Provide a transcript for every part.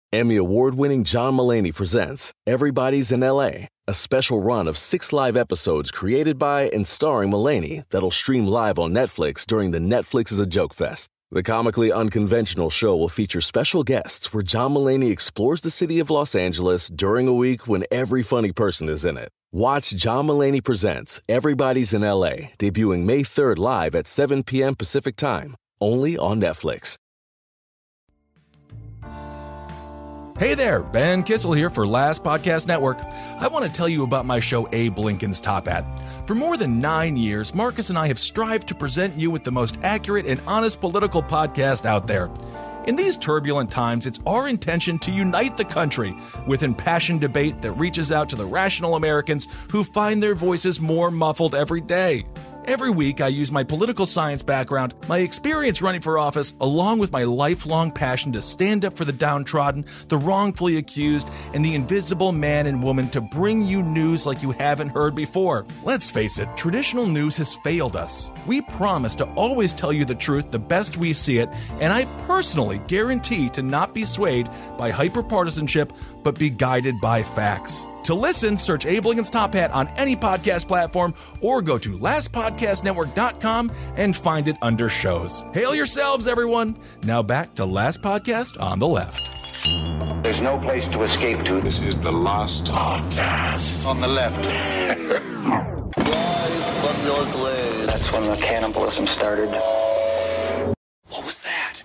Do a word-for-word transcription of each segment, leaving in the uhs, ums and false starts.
Emmy award-winning John Mulaney presents Everybody's in L A, a special run of six live episodes created by and starring Mulaney that'll stream live on Netflix during the Netflix is a Joke Fest. The comically unconventional show will feature special guests where John Mulaney explores the city of Los Angeles during a week when every funny person is in it. Watch John Mulaney Presents Everybody's in L A, debuting May third live at seven p.m. Pacific Time, only on Netflix. Hey there, Ben Kissel here for Last Podcast Network. I want to tell you about my show Abe Lincoln's Top Hat. For more than nine years, Marcus and I have strived to present you with the most accurate and honest political podcast out there. In these turbulent times, it's our intention to unite the country with impassioned debate that reaches out to the rational Americans who find their voices more muffled every day. Every week, I use my political science background, my experience running for office, along with my lifelong passion to stand up for the downtrodden, the wrongfully accused, and the invisible man and woman to bring you news like you haven't heard before. Let's face it, traditional news has failed us. We promise to always tell you the truth the best we see it, and I personally guarantee to not be swayed by hyperpartisanship, but be guided by facts. To listen, search Abe Lincoln's Top Hat on any podcast platform or go to last podcast network dot com and find it under shows. Hail yourselves, everyone. Now back to Last Podcast on the Left. There's no place to escape to. This is the Last Podcast On the left. That's when the cannibalism started. What was that?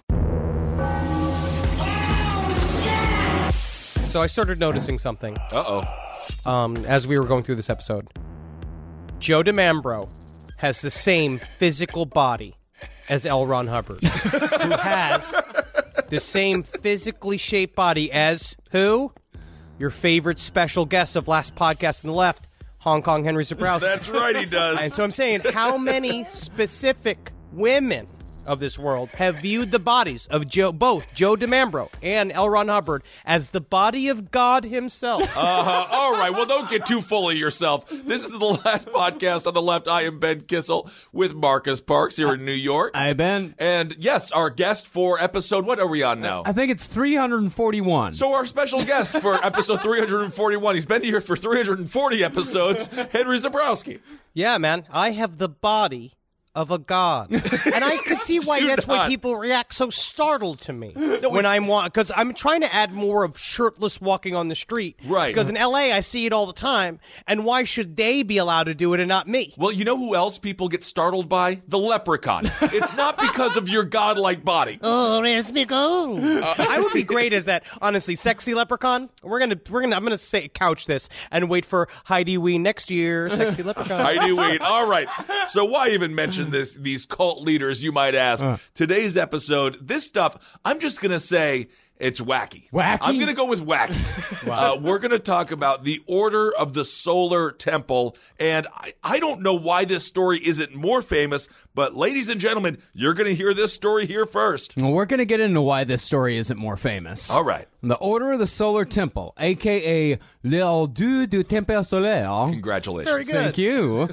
So I started noticing something. Uh-oh. Um, as we were going through this episode. Joe DiMambro has the same physical body as L. Ron Hubbard, who has the same physically shaped body as who? Your favorite special guest of Last Podcast on the Left, Hong Kong Henry Zebrowski. That's right, he does. And so I'm saying, how many specific women of this world have viewed the bodies of Joe, both Joe DiMambro and L. Ron Hubbard as the body of God himself? Uh-huh. All right, well, don't get too full of yourself. This is the Last Podcast on the Left. I am Ben Kissel with Marcus Parks here in New York. Hi, Ben. And yes, our guest for episode, what are we on now? I think it's three hundred forty-one. So our special guest for episode three hundred forty-one, he's been here for three hundred forty episodes, Henry Zebrowski. Yeah, man, I have the body of a god. And I can see why Do that's why not. people react so startled to me when I'm wa- because I'm trying to add more of shirtless walking on the street. Right. Because in L A I see it all the time, and why should they be allowed to do it and not me? Well, you know who else people get startled by? The leprechaun. It's not because of your godlike body. Oh, where's me go? Uh, I would be great as that, honestly, sexy leprechaun. We're gonna, we're gonna, I'm gonna say couch this and wait for Heidi Ween next year. Sexy leprechaun. Heidi Ween. All right. So why even mention this? These cult leaders, you might ask. Uh. Today's episode, this stuff, I'm just gonna say it's wacky. Wacky? I'm gonna go with wacky. Wow. uh, we're gonna talk about the Order of the Solar Temple, and I, I don't know why this story isn't more famous, but ladies and gentlemen, you're gonna hear this story here first. Well, we're going to get into why this story isn't more famous. All right. The Order of the Solar Temple, a k a. L'Ordre du Temple Solaire. Congratulations. Very good. Thank you.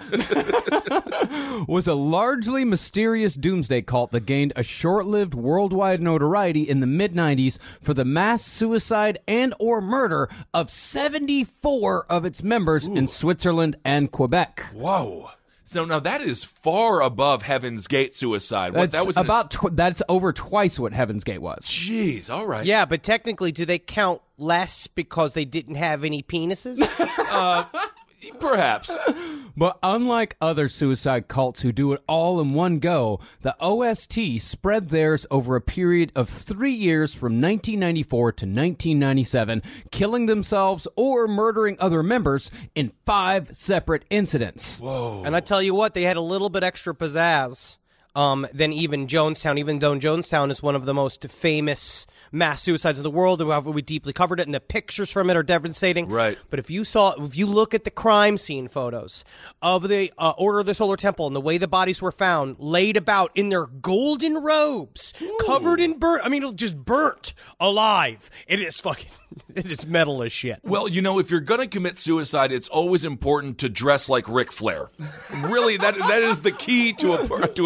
was a largely mysterious doomsday cult that gained a short-lived worldwide notoriety in the mid nineties for the mass suicide and or murder of seventy-four of its members Ooh. in Switzerland and Quebec. Whoa. So now that is far above Heaven's Gate suicide. What, That's that was an about tw- that's over twice what Heaven's Gate was. Jeez, all right. Yeah, but technically, do they count less because they didn't have any penises? uh, perhaps. But unlike other suicide cults who do it all in one go, the O S T spread theirs over a period of three years from nineteen ninety-four to nineteen ninety-seven, killing themselves or murdering other members in five separate incidents. Whoa. And I tell you what, they had a little bit extra pizzazz um, than even Jonestown, even though Jonestown is one of the most famous mass suicides in the world, and we deeply covered it, and the pictures from it are devastating. Right. But if you saw, if you look at the crime scene photos of the uh, Order of the Solar Temple and the way the bodies were found, laid about in their golden robes, Ooh. covered in burnt, I mean, just burnt alive. It is fucking, it is metal as shit. Well, you know, if you're going to commit suicide, it's always important to dress like Ric Flair. Really, that that is the key to a to a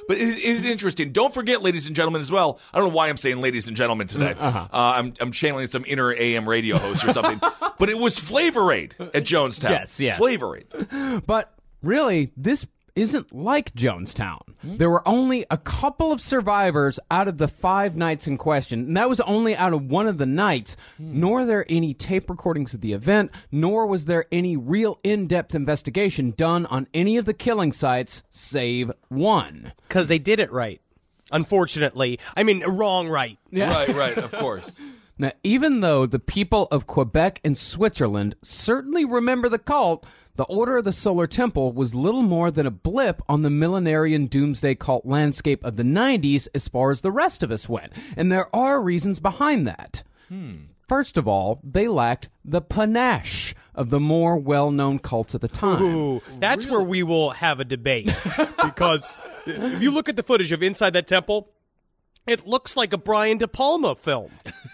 But it is, it is interesting. Don't forget, ladies and gentlemen, as well. I don't know why I'm saying ladies and gentlemen today. Uh-huh. Uh, I'm, I'm channeling some inner A M radio host or something. But it was Flavor Aid at Jonestown. Yes, yes. Flavor Aid. But really, this isn't like Jonestown. Mm-hmm. There were only a couple of survivors out of the five nights in question, and that was only out of one of the nights. Mm. Nor are there any tape recordings of the event, nor was there any real in-depth investigation done on any of the killing sites, save one. Because they did it right. Unfortunately. I mean, wrong right. Yeah. Right, right, of course. Now, even though the people of Quebec and Switzerland certainly remember the cult, the Order of the Solar Temple was little more than a blip on the millenarian doomsday cult landscape of the nineties as far as the rest of us went. And there are reasons behind that. Hmm. First of all, they lacked the panache of the more well-known cults at the time. Ooh, that's really? Where we will have a debate. Because if you look at the footage of inside that temple, it looks like a Brian De Palma film.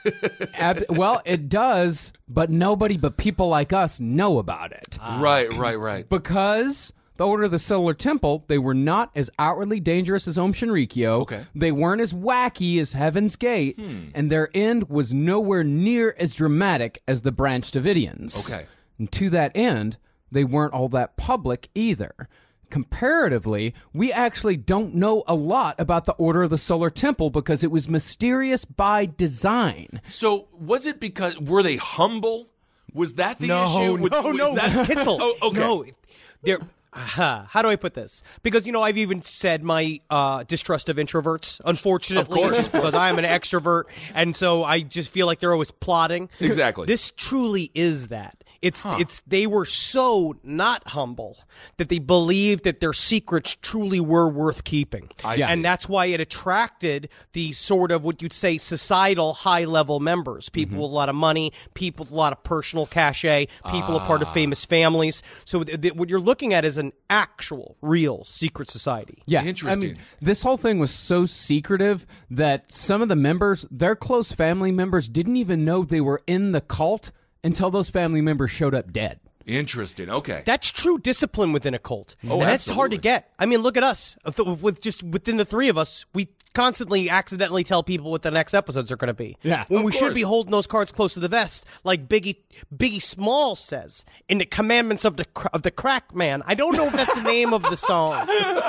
Ab- well, it does, but nobody but people like us know about it. Ah. Right, right, right. Because the Order of the Solar Temple, they were not as outwardly dangerous as Om Shinrikyo. Okay. They weren't as wacky as Heaven's Gate. Hmm. And their end was nowhere near as dramatic as the Branch Davidians. Okay. And to that end, they weren't all that public either. Comparatively, we actually don't know a lot about the Order of the Solar Temple because it was mysterious by design. So, was it because, were they humble? Was that the no, issue? With, no, with no, that? Kissel. Oh, okay. No, they're... Uh, how do I put this? Because, you know, I've even said my uh, distrust of introverts, unfortunately, of course. just because I am an extrovert, and so I just feel like they're always plotting. Exactly. This truly is that. It's huh. it's they were so not humble that they believed that their secrets truly were worth keeping. I and see. that's why it attracted the sort of what you'd say societal high-level members, people mm-hmm. with a lot of money, people with a lot of personal cachet, people ah. a part of famous families. So th- th- what you're looking at is an actual, real secret society. Yeah, interesting. I mean, this whole thing was so secretive that some of the members, their close family members, didn't even know they were in the cult until those family members showed up dead. Interesting. Okay. That's true discipline within a cult. Oh, and that's hard to get. I mean, look at us. With just within the three of us, we constantly accidentally tell people what the next episodes are going to be. Yeah. When of we course. should be holding those cards close to the vest, like Biggie Biggie Smalls says in the Commandments of the of the Crack Man. I don't know if that's the name of the song.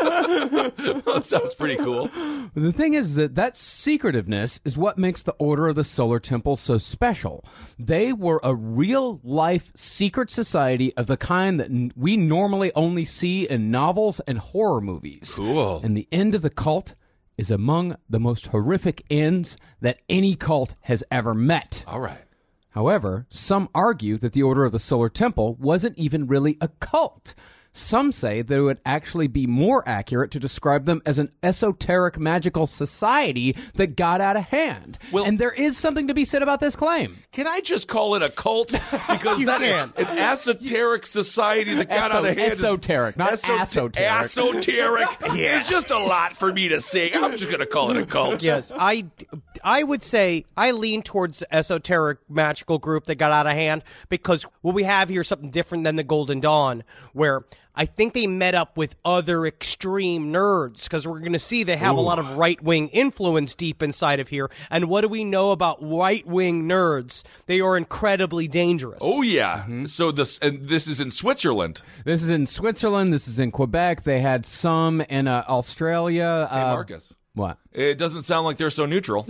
That sounds pretty cool. The thing is that that secretiveness is what makes the Order of the Solar Temple so special. They were a real-life secret society of the kind that n- we normally only see in novels and horror movies. Cool. And the end of the cult is among the most horrific ends that any cult has ever met. All right. However, some argue that the Order of the Solar Temple wasn't even really a cult. Some say that it would actually be more accurate to describe them as an esoteric magical society that got out of hand. Well, and there is something to be said about this claim. Can I just call it a cult? Because that can. an esoteric society that got Eso- out of hand. esoteric, is, not esot- esoteric. Esoteric. Yeah. It's just a lot for me to say. I'm just going to call it a cult. Yes, I, I would say I lean towards the esoteric magical group that got out of hand because what we have here is something different than the Golden Dawn, where I think they met up with other extreme nerds because we're going to see they have Ooh. a lot of right-wing influence deep inside of here. And what do we know about right-wing nerds? They are incredibly dangerous. Oh, yeah. Mm-hmm. So this and this is in Switzerland. This is in Switzerland. This is in Quebec. They had some in uh, Australia. Hey, uh, Marcus. What? It doesn't sound like they're so neutral.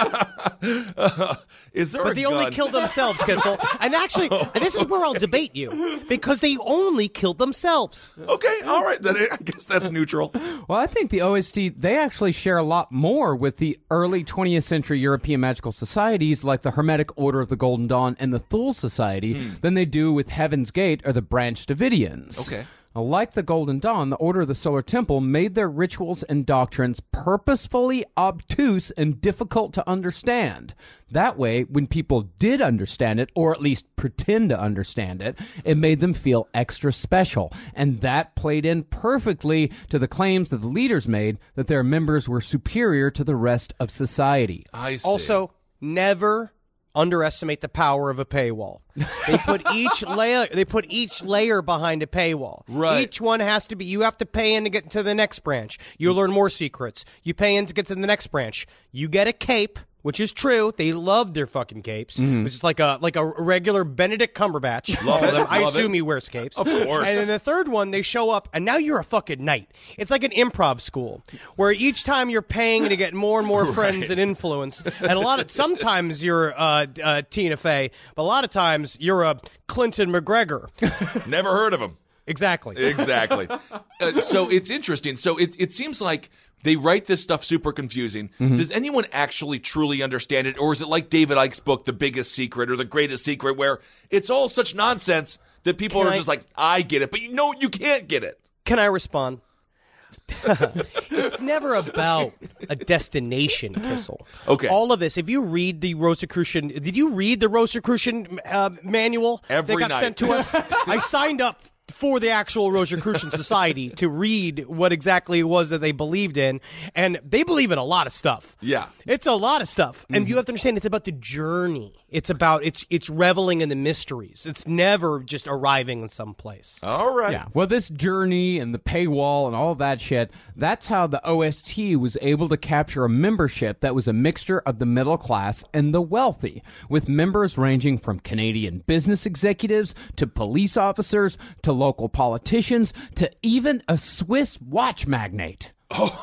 uh, is there but a they gun? only killed themselves, Kissel. And actually, this is where I'll debate you, because they only killed themselves. Okay, all right, then I guess that's neutral. Well, I think the O S T, they actually share a lot more with the early twentieth century European magical societies like the Hermetic Order of the Golden Dawn and the Thule Society hmm. than they do with Heaven's Gate or the Branch Davidians. Okay. Now, like the Golden Dawn, the Order of the Solar Temple made their rituals and doctrines purposefully obtuse and difficult to understand. That way, when people did understand it, or at least pretend to understand it, it made them feel extra special. And that played in perfectly to the claims that the leaders made that their members were superior to the rest of society. I see. Also, never underestimate the power of a paywall. They put each layer they put each layer behind a paywall. Right. Each one has to be you have to pay in to get to the next branch. You learn more secrets. You pay in to get to the next branch. You get a cape, which is true. They love their fucking capes. Mm-hmm. Which is like a like a regular Benedict Cumberbatch. Love it. I Love assume it. he wears capes. Of course. And then the third one, they show up, and now you're a fucking knight. It's like an improv school where each time you're paying to get more and more friends and influence. And a lot of sometimes you're uh, uh, Tina Fey, but a lot of times you're a Clinton McGregor. Never heard of him. Exactly. Exactly. uh, so it's interesting. So it it seems like they write this stuff super confusing. Mm-hmm. Does anyone actually truly understand it? Or is it like David Icke's book, The Biggest Secret or The Greatest Secret, where it's all such nonsense that people Can are I- just like, I get it, but you know you can't get it. Can I respond? It's never about a destination, Kissel. Okay. All of this, if you read the Rosicrucian, did you read the Rosicrucian uh, manual Every that got night. sent to us? I signed up for the actual Rosicrucian Society to read what exactly it was that they believed in, and they believe in a lot of stuff. Yeah. It's a lot of stuff, and you have to understand it's about the journey. It's about it's it's reveling in the mysteries. It's never just arriving in some place. All right. Yeah, well, this journey and the paywall and all that shit, that's how the O S T was able to capture a membership that was a mixture of the middle class and the wealthy, with members ranging from Canadian business executives to police officers to local politicians to even a Swiss watch magnate.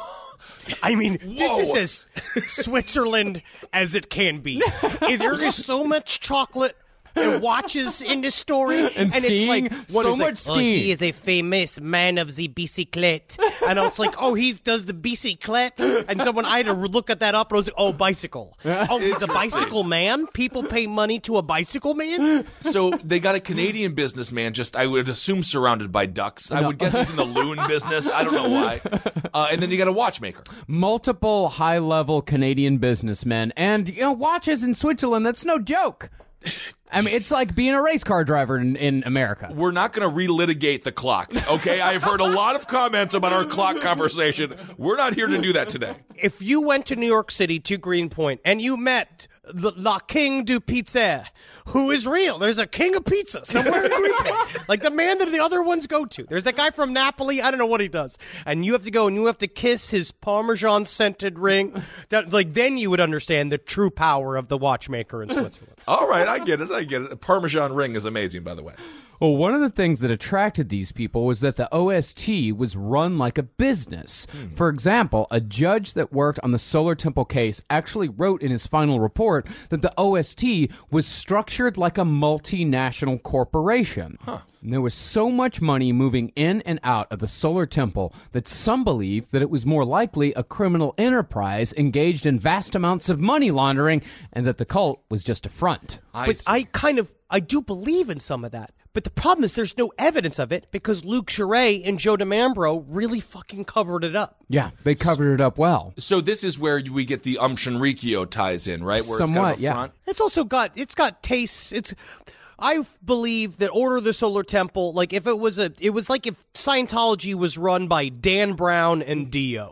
I mean, this is as Switzerland as it can be. There is so much chocolate and watches in this story, and, skiing. it's like what So is much like, skiing. Oh, he is a famous man of the bicyclette, and I was like, oh, he does the bicyclette, and someone I had to look at that up, and I was like, oh, bicycle. Oh, he's a bicycle man. People pay money to a bicycle man. So they got a Canadian businessman, just I would assume surrounded by ducks. I would guess he's in the loon business. I don't know why. Uh, and then you got a watchmaker. Multiple high-level Canadian businessmen, and you know, watches in Switzerland, that's no joke. I mean, it's like being a race car driver in, in America. We're not going to relitigate the clock, okay? I've heard a lot of comments about our clock conversation. We're not here to do that today. If you went to New York City to Greenpoint and you met the La King du Pizza, who is real, there's a king of pizza somewhere in Greenpoint, like the man that the other ones go to. There's that guy from Napoli. I don't know what he does, and you have to go and you have to kiss his Parmesan scented ring. That like then you would understand the true power of the watchmaker in Switzerland. All right, I get it. I get it. A Parmesan ring is amazing, by the way. Well, one of the things that attracted these people was that the O S T was run like a business. Hmm. For example, a judge that worked on the Solar Temple case actually wrote in his final report that the O S T was structured like a multinational corporation. Huh. And there was so much money moving in and out of the Solar Temple that some believe that it was more likely a criminal enterprise engaged in vast amounts of money laundering and that the cult was just a front. I But see. I kind of I do believe in some of that. But the problem is there's no evidence of it because Luke Charest and Joe DiMambro really fucking covered it up. Yeah, they covered it up well. So this is where we get the Um Shinrikyo ties in, right? Where it's Somewhat, kind of a yeah. front. It's also got it's got tastes. It's I believe that Order of the Solar Temple, like if it was a, it was like if Scientology was run by Dan Brown and Dio.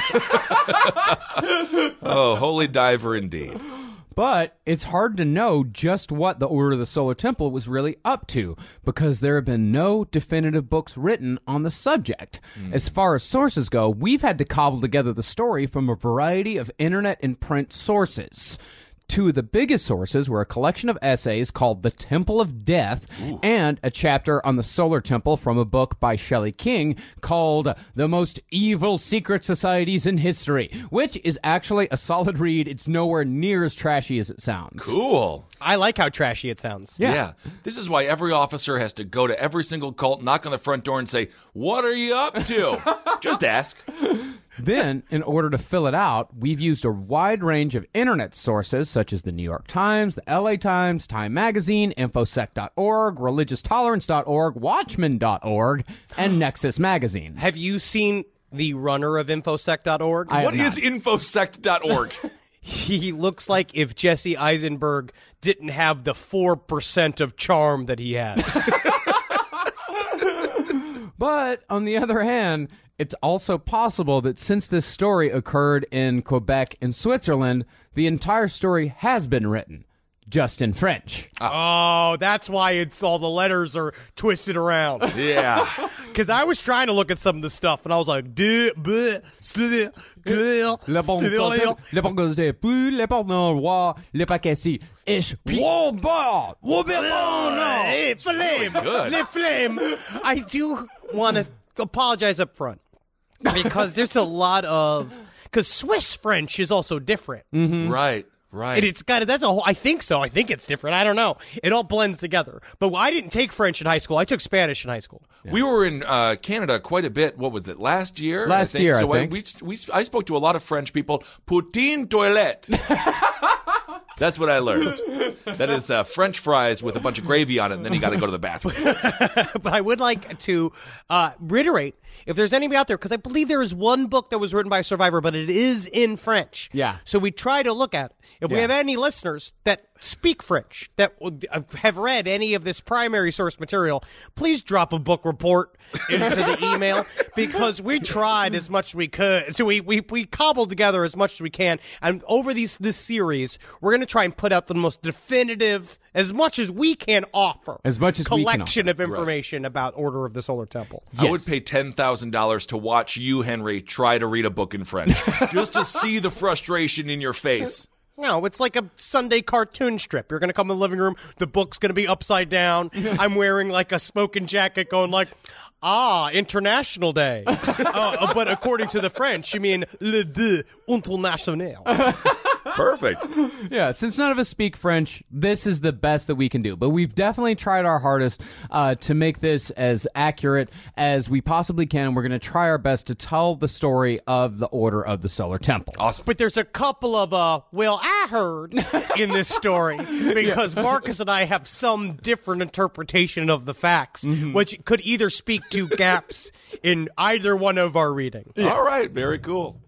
Oh, holy diver indeed. But it's hard to know just what the Order of the Solar Temple was really up to because there have been no definitive books written on the subject. Mm. As far as sources go, we've had to cobble together the story from a variety of internet and print sources. Two of the biggest sources were a collection of essays called The Temple of Death Ooh. and a chapter on the Solar Temple from a book by Shelley King called The Most Evil Secret Societies in History, which is actually a solid read. It's nowhere near as trashy as it sounds. Cool. I like how trashy it sounds. Yeah. yeah. This is why every officer has to go to every single cult, knock on the front door and say, "What are you up to?" Just ask. Then, in order to fill it out, we've used a wide range of internet sources such as the New York Times, the L A Times, Time Magazine, infosec dot org, religious tolerance dot org, watchman dot org, and Nexus Magazine. Have you seen the runner of infosec dot org? I What have is not. infosec dot org? He looks like if Jesse Eisenberg didn't have the four percent of charm that he has. But, on the other hand, it's also possible that since this story occurred in Quebec and Switzerland, the entire story has been written. just in French. Oh, that's why it's all the letters are twisted around. Yeah. Because I was trying to look at some of the stuff, and I was like, de, bleh, stede, girl, Le bon stede, côté, le bon côté, puis le pardon roi, le paquet si, ich, wow, bah, wow, bah, Hey, flame, good. le flame. I do want to apologize up front because there's a lot of because Swiss French is also different, Right. Right. and it's got that's a whole. I think so. I think it's different. I don't know. It all blends together. But I didn't take French in high school. I took Spanish in high school. We were in uh, Canada quite a bit. What was it? Last year. Last I think. year, I so think. we we I spoke to a lot of French people. Poutine toilette. That's what I learned. That is uh, French fries with a bunch of gravy on it, and then you got to go to the bathroom. But I would like to uh, reiterate, if there's anybody out there, because I believe there is one book that was written by a survivor, but it is in French. Yeah. So we try to look at it. If we Yeah. have any listeners that speak French, that have read any of this primary source material, please drop a book report into the email, because we tried as much as we could. So we, we, we cobbled together as much as we can. And over these this series, we're going to try and put out the most definitive, as much as we can offer, As much as we can collection of information about Order of the Solar Temple. I would pay ten thousand dollars to watch you, Henry, try to read a book in French, just to see the frustration in your face. No, it's like a Sunday cartoon strip. You're going to come in the living room. The book's going to be upside down. I'm wearing like a smoking jacket going like, ah, International Day. uh, but according to the French, you mean le deux international. Perfect. Yeah, since none of us speak French, this is the best that we can do. But we've definitely tried our hardest uh, to make this as accurate as we possibly can. And we're going to try our best to tell the story of the Order of the Solar Temple. Awesome. But there's a couple of, uh, well, I heard in this story, because Marcus and I have some different interpretation of the facts, which could either speak to gaps in either one of our reading. All right. Very cool.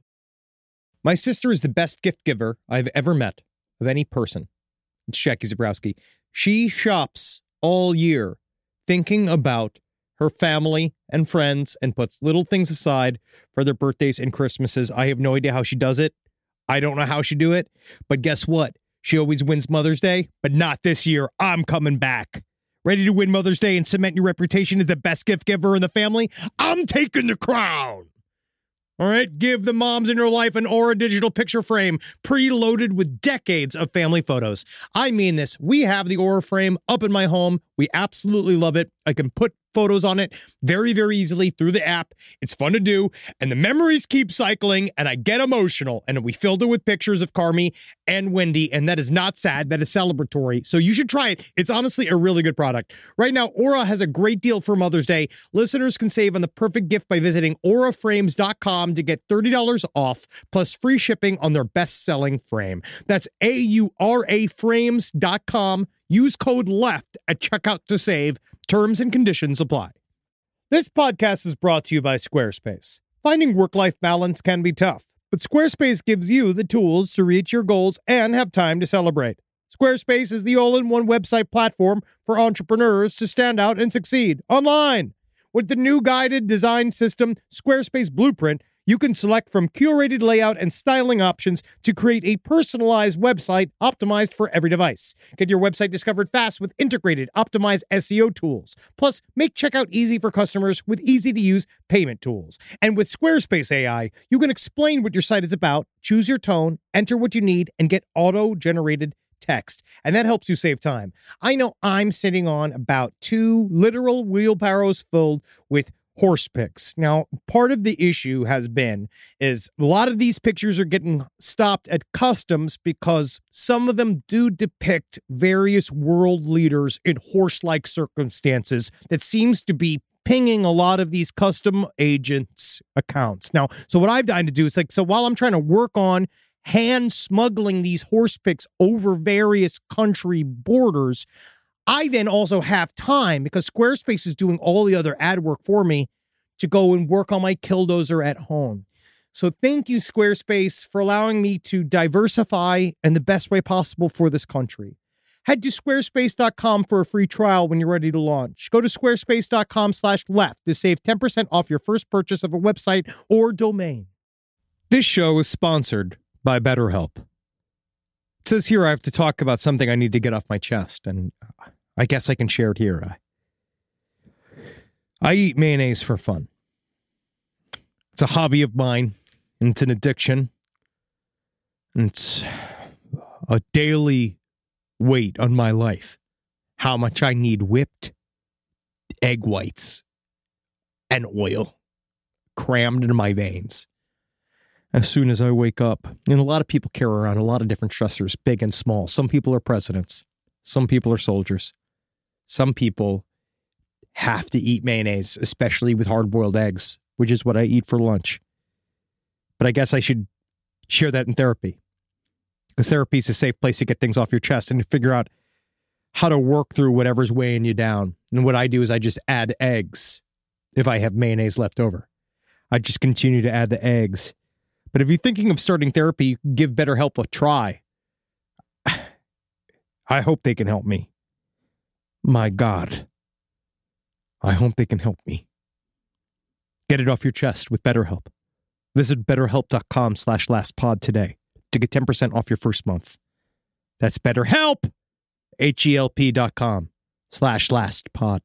My sister is the best gift giver I've ever met of any person. It's Jackie Zabrowski. She shops all year thinking about her family and friends and puts little things aside for their birthdays and Christmases. I have no idea how she does it. I don't know how she do it. But guess what? She always wins Mother's Day, but not this year. I'm coming back. Ready to win Mother's Day and cement your reputation as the best gift giver in the family? I'm taking the crown. All right, give the moms in your life an Aura digital picture frame preloaded with decades of family photos. I mean this. We have the Aura frame up in my home. We absolutely love it. I can put photos on it very, very easily through the app. It's fun to do, and the memories keep cycling, and I get emotional. And we filled it with pictures of Carmi and Wendy, and that is not sad. That is celebratory. So you should try it. It's honestly a really good product. Right now, Aura has a great deal for Mother's Day. Listeners can save on the perfect gift by visiting aura frames dot com to get thirty dollars off, plus free shipping on their best-selling frame. That's A U R A frames dot com. Use code LEFT at checkout to save. Terms and conditions apply. This podcast is brought to you by Squarespace. Finding work-life balance can be tough, but Squarespace gives you the tools to reach your goals and have time to celebrate. Squarespace is the all-in-one website platform for entrepreneurs to stand out and succeed online. With the new guided design system, Squarespace Blueprint, you can select from curated layout and styling options to create a personalized website optimized for every device. Get your website discovered fast with integrated, optimized S E O tools. Plus, make checkout easy for customers with easy-to-use payment tools. And with Squarespace A I, you can explain what your site is about, choose your tone, enter what you need, and get auto-generated text. And that helps you save time. I know I'm sitting on about two literal wheelbarrows filled with horse pics. Now, part of the issue has been is a lot of these pictures are getting stopped at customs because some of them do depict various world leaders in horse-like circumstances that seems to be pinging a lot of these custom agents' accounts. Now, so what I've done to do is like, so while I'm trying to work on hand smuggling these horse pics over various country borders, I then also have time, because Squarespace is doing all the other ad work for me, to go and work on my Killdozer at home. So thank you, Squarespace, for allowing me to diversify in the best way possible for this country. Head to squarespace dot com for a free trial when you're ready to launch. Go to squarespace dot com slash left to save ten percent off your first purchase of a website or domain. This show is sponsored by BetterHelp. says here I have to talk about something I need to get off my chest, and I guess I can share it here. I, I eat mayonnaise for fun. It's a hobby of mine, and it's an addiction. And it's a daily weight on my life. How much I need whipped egg whites and oil crammed into my veins as soon as I wake up. And a lot of people carry around a lot of different stressors, big and small. Some people are presidents. Some people are soldiers. Some people have to eat mayonnaise, especially with hard-boiled eggs, which is what I eat for lunch. But I guess I should share that in therapy, because therapy is a safe place to get things off your chest and to figure out how to work through whatever's weighing you down. And what I do is I just add eggs if I have mayonnaise left over. I just continue to add the eggs. But if you're thinking of starting therapy, give BetterHelp a try. I hope they can help me. My God. I hope they can help me. Get it off your chest with BetterHelp. Visit betterhelp.com slash lastpod today to get ten percent off your first month. That's BetterHelp, H-E-L-P dot com slash lastpod.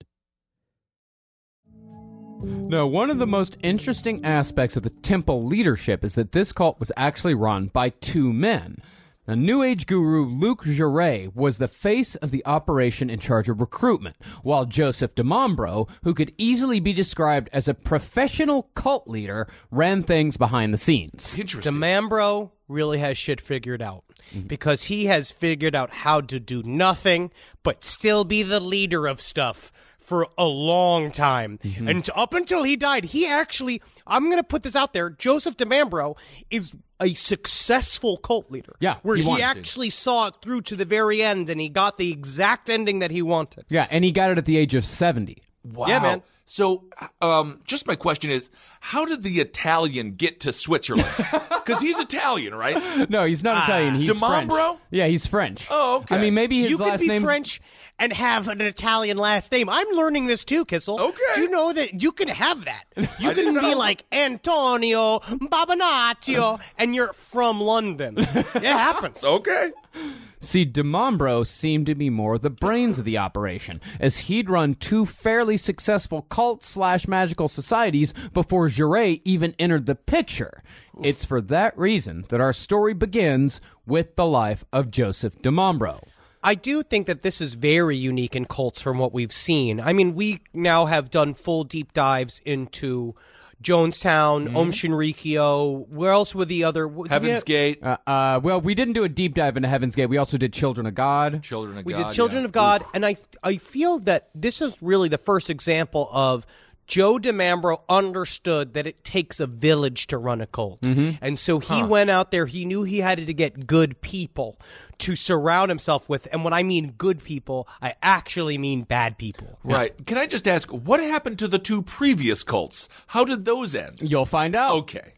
Now, one of the most interesting aspects of the temple leadership is that this cult was actually run by two men. Now, New Age guru Luc Jouret was the face of the operation in charge of recruitment, while Joseph DeMambro, who could easily be described as a professional cult leader, ran things behind the scenes. Interesting. DeMambro really has shit figured out, mm-hmm. because he has figured out how to do nothing but still be the leader of stuff for a long time. Mm-hmm. And up until he died, he actually, I'm going to put this out there, Joseph DeMambro is a successful cult leader. Yeah, where he, he, he actually saw it through to the very end, and he got the exact ending that he wanted. Yeah, and he got it at the age of seventy. Wow. Yeah, man. So, um, just my question is, how did the Italian get to Switzerland? Because he's Italian, right? No, he's not Italian. He's DeMambro? French. Yeah, he's French. Oh, okay. I mean, maybe his you last could be name's French and have an Italian last name. I'm learning this too, Kissel. Okay. Do you know that you can have that? You I can didn't be know. like Antonio Babinaccio, and you're from London. It happens. Okay. See, DeMambro seemed to be more the brains of the operation, as he'd run two fairly successful cult-slash-magical societies before Jouret even entered the picture. It's for that reason that our story begins with the life of Joseph DeMambro. I do think that this is very unique in cults from what we've seen. I mean, we now have done full deep dives into Jonestown, mm-hmm. Om Shinrikyo. Where else were the other? Heaven's Gate. Uh, uh, well, we didn't do a deep dive into Heaven's Gate. We also did Children of God. Children of we God. We did Children yeah. of God, Oof. and I I feel that this is really the first example of Joe DeMambro understood that it takes a village to run a cult. Mm-hmm. And so he huh. went out there. He knew he had to get good people to surround himself with. And when I mean good people, I actually mean bad people. Right. Yeah. Can I just ask, what happened to the two previous cults? How did those end? You'll find out. Okay.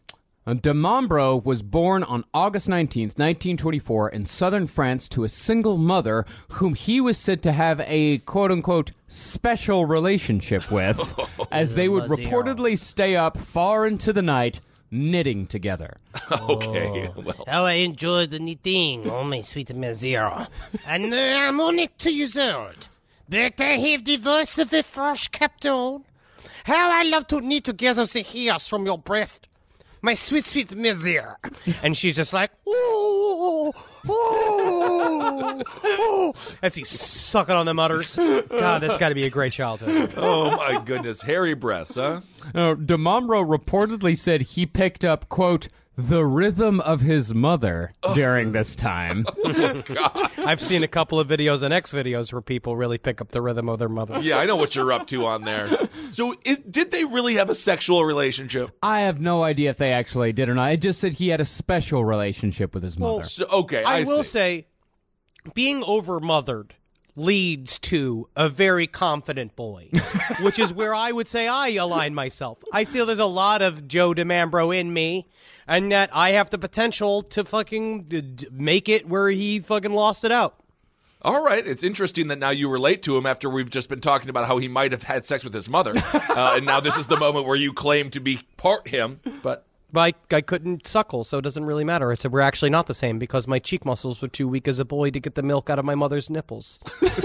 DeMambro was born on August nineteenth, nineteen twenty-four in southern France to a single mother whom he was said to have a quote-unquote special relationship with, as they would reportedly stay up far into the night knitting together. Okay, well. How I enjoy the knitting, oh my sweet Mazira. And I'm on it to use it. But I have the voice of a fresh captain. How I love to knit together the hairs from your breast. My sweet, sweet Mizir. And she's just like, ooh, ooh, ooh, as he's sucking on the udders. God, that's got to be a great childhood. Oh, my goodness. Hairy breasts, huh? Uh, DeMambro reportedly said he picked up, quote, the rhythm of his mother oh. during this time. Oh, God. I've seen a couple of videos and X videos where people really pick up the rhythm of their mother. Yeah, I know what you're up to on there. So is, did they really have a sexual relationship? I have no idea if they actually did or not. It just said he had a special relationship with his mother. Well, so, okay, I, I will see. say, being overmothered leads to a very confident boy, which is where I would say I align myself. I feel there's a lot of Joe DeMambro in me, and that I have the potential to fucking d- d- make it where he fucking lost it out. All right. It's interesting that now you relate to him after we've just been talking about how he might have had sex with his mother. uh, and now this is the moment where you claim to be part him. But But I, I couldn't suckle, so it doesn't really matter. I said we're actually not the same because my cheek muscles were too weak as a boy to get the milk out of my mother's nipples.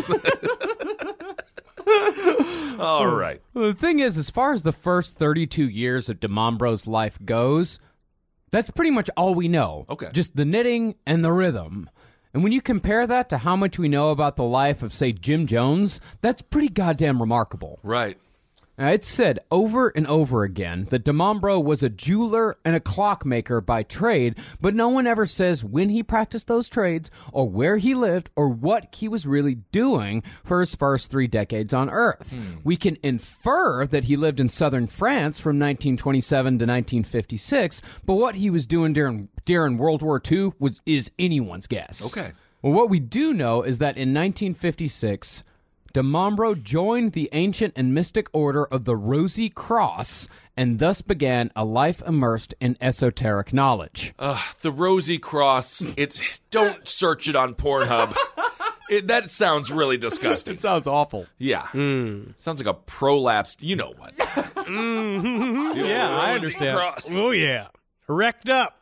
All right. Well, the thing is, as far as the first thirty-two years of DeMombro's life goes, that's pretty much all we know. Okay. Just the knitting and the rhythm. And when you compare that to how much we know about the life of, say, Jim Jones, that's pretty goddamn remarkable. Right. Now, it's said over and over again that DeMombro was a jeweler and a clockmaker by trade, but no one ever says when he practiced those trades or where he lived or what he was really doing for his first three decades on Earth. Hmm. We can infer that he lived in southern France from nineteen twenty-seven to nineteen fifty-six, but what he was doing during, during World War Two was, is anyone's guess. Okay. Well, what we do know is that in nineteen fifty-six... DeMombro joined the ancient and mystic order of the Rosy Cross and thus began a life immersed in esoteric knowledge. Ugh, the Rosy Cross, it's don't search it on Pornhub. It, that sounds really disgusting. It sounds awful. Yeah. Mm. Sounds like a prolapsed, you know what. mm-hmm. You know, yeah, I Rosy understand. Cross. Oh, yeah. Wrecked up.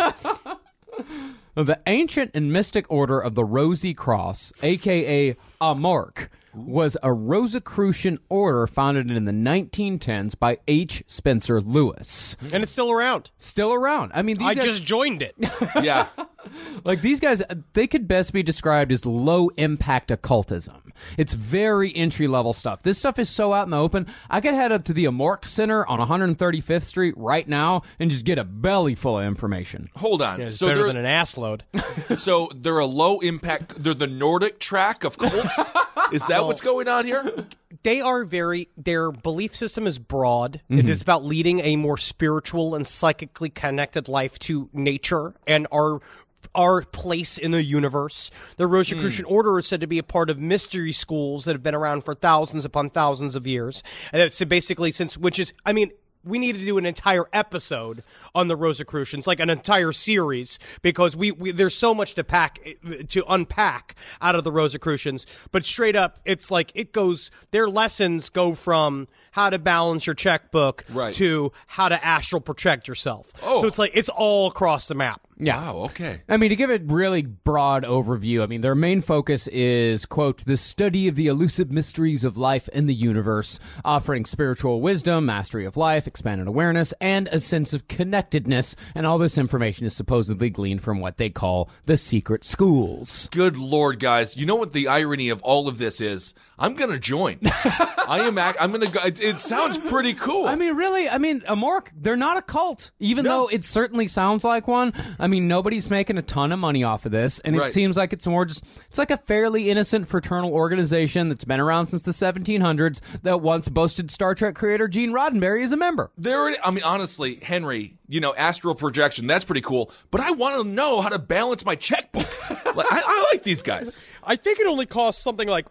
The ancient and mystic order of the Rosy Cross, a k a. Amorc, was a Rosicrucian order founded in the nineteen tens by H. Spencer Lewis. And it's still around. Still around. I mean, these I guys, just joined it. Yeah. Like, these guys, they could best be described as low-impact occultism. It's very entry-level stuff. This stuff is so out in the open, I could head up to the Amorc Center on one hundred thirty-fifth Street right now and just get a belly full of information. Hold on. Yeah, it's so better they're, than an ass load. So they're a low-impact, they're the Nordic track of cults? Is that what's going on here? They are very, their belief system is broad. Mm-hmm. It is about leading a more spiritual and psychically connected life to nature and our our place in the universe. The Rosicrucian mm. order is said to be a part of mystery schools that have been around for thousands upon thousands of years. And that's basically since, which is, I mean, we need to do an entire episode on the Rosicrucians, like an entire series, because we, we there's so much to pack to unpack out of the Rosicrucians. But straight up, it's like it goes. Their lessons go from how to balance your checkbook right. to how to astral project yourself. Oh. So it's like it's all across the map. Yeah. Wow, okay. I mean, to give it really broad overview, I mean, their main focus is, quote, the study of the elusive mysteries of life and the universe, offering spiritual wisdom, mastery of life, expanded awareness, and a sense of connectedness. And all this information is supposedly gleaned from what they call the secret schools. Good Lord, guys. You know what the irony of all of this is? I'm going to join. I am. Act- I'm going to go. It, it sounds pretty cool. I mean, really, I mean, Amorc, they're not a cult, even No. though it certainly sounds like one. I mean, nobody's making a ton of money off of this, and it Right. seems like it's more just, it's like a fairly innocent fraternal organization that's been around since the seventeen hundreds that once boasted Star Trek creator Gene Roddenberry as a member. There, I mean, honestly, Henry, you know, astral projection, that's pretty cool, but I want to know how to balance my checkbook. Like, I, I like these guys. I think it only costs something like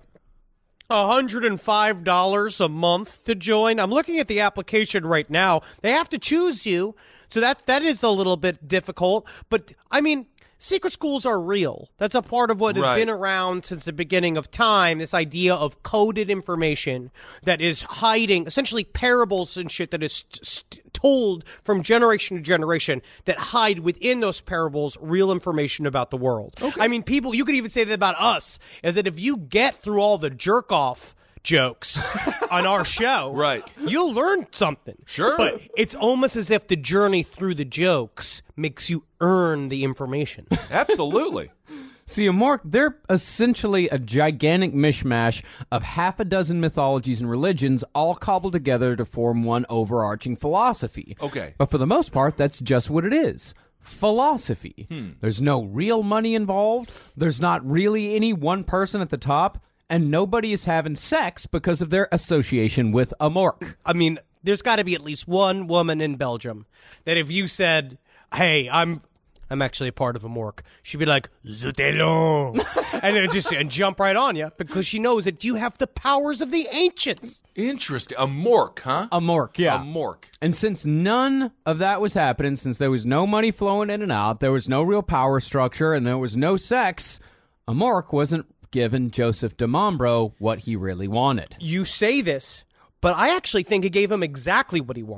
one hundred five dollars a month to join. I'm looking at the application right now. They have to choose you, so that that is a little bit difficult. But, I mean, secret schools are real. That's a part of what has Right. been around since the beginning of time, this idea of coded information that is hiding, essentially parables and shit that is st- st- told from generation to generation that hide within those parables real information about the world. Okay. I mean, people, you could even say that about us, is that if you get through all the jerk-off jokes on our show, Right. you'll learn something. Sure. But it's almost as if the journey through the jokes makes you earn the information. Absolutely. See, Amorc, they're essentially a gigantic mishmash of half a dozen mythologies and religions all cobbled together to form one overarching philosophy. Okay. But for the most part, that's just what it is. Philosophy. Hmm. There's no real money involved. There's not really any one person at the top. And nobody is having sex because of their association with Amorc. I mean, there's got to be at least one woman in Belgium that if you said, hey, I'm I'm actually a part of Amorc, she'd be like, Zutelon, and it just and jump right on you because she knows that you have the powers of the ancients. Interesting. A mork, huh? Amorc, yeah. A mork. And since none of that was happening, since there was no money flowing in and out, there was no real power structure, and there was no sex, Amorc wasn't given Joseph DeMombro what he really wanted. You say this, but I actually think it gave him exactly what he wanted.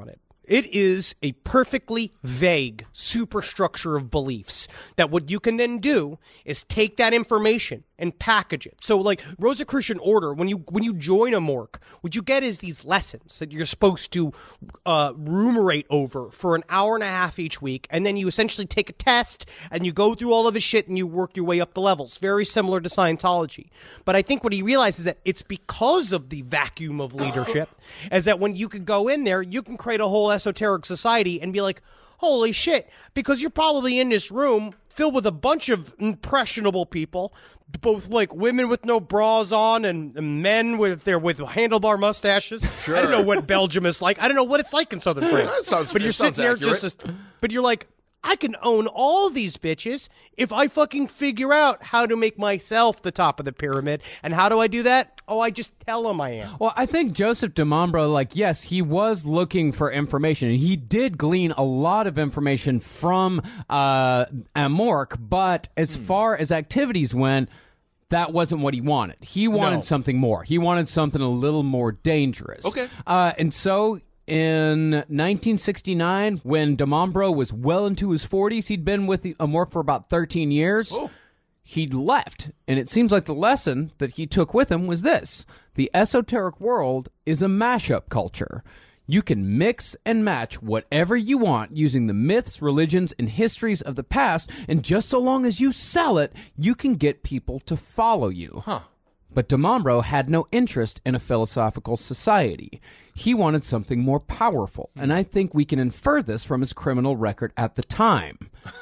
It is a perfectly vague superstructure of beliefs that what you can then do is take that information and package it. So like Rosicrucian Order, when you when you join a Mork, what you get is these lessons that you're supposed to uh, ruminate over for an hour and a half each week, and then you essentially take a test and you go through all of his shit and you work your way up the levels. Very similar to Scientology. But I think what he realizes is that it's because of the vacuum of leadership, is that when you could go in there, you can create a whole esoteric society and be like, holy shit, because you're probably in this room filled with a bunch of impressionable people, both like women with no bras on and men with their with handlebar mustaches. Sure. I don't know what Belgium is like. I don't know what it's like in southern France. That sounds, but you're sitting there accurate. just, as, but you're like, I can own all these bitches if I fucking figure out how to make myself the top of the pyramid. And how do I do that? Oh, I just tell them I am. Well, I think Joseph Di Mambro, like, yes, he was looking for information. He did glean a lot of information from uh, Amork, but as hmm. far as activities went, that wasn't what he wanted. He wanted No. something more. He wanted something a little more dangerous. Okay. Uh, and so in nineteen sixty-nine, when Di Mambro was well into his forties, he'd been with Amork for about thirteen years. Oh. He'd left, and it seems like the lesson that he took with him was this. The esoteric world is a mashup culture. You can mix and match whatever you want using the myths, religions, and histories of the past, and just so long as you sell it, you can get people to follow you. Huh. But Di Mambro had no interest in a philosophical society. He wanted something more powerful, and I think we can infer this from his criminal record at the time.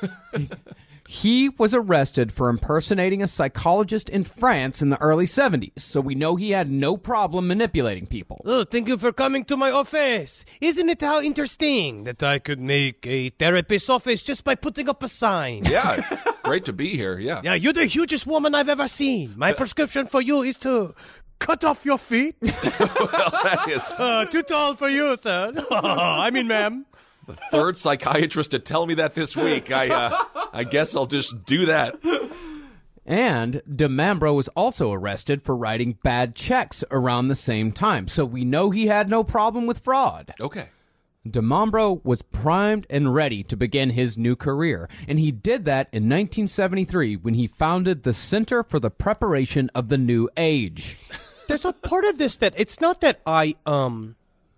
He was arrested for impersonating a psychologist in France in the early seventies, so we know he had no problem manipulating people. Oh, thank you for coming to my office. Isn't it how interesting that I could make a therapist's office just by putting up a sign? Yeah, it's great to be here, yeah. Yeah, you're the hugest woman I've ever seen. My prescription for you is to cut off your feet. Well, that is Uh, too tall for you, sir. I mean, ma'am. the third psychiatrist to tell me that this week. I, uh, I guess I'll just do that. And Di Mambro was also arrested for writing bad checks around the same time, so we know he had no problem with fraud. Okay. Di Mambro was primed and ready to begin his new career, and he did that in nineteen seventy-three when he founded the Center for the Preparation of the New Age. There's a part of this that it's not that I um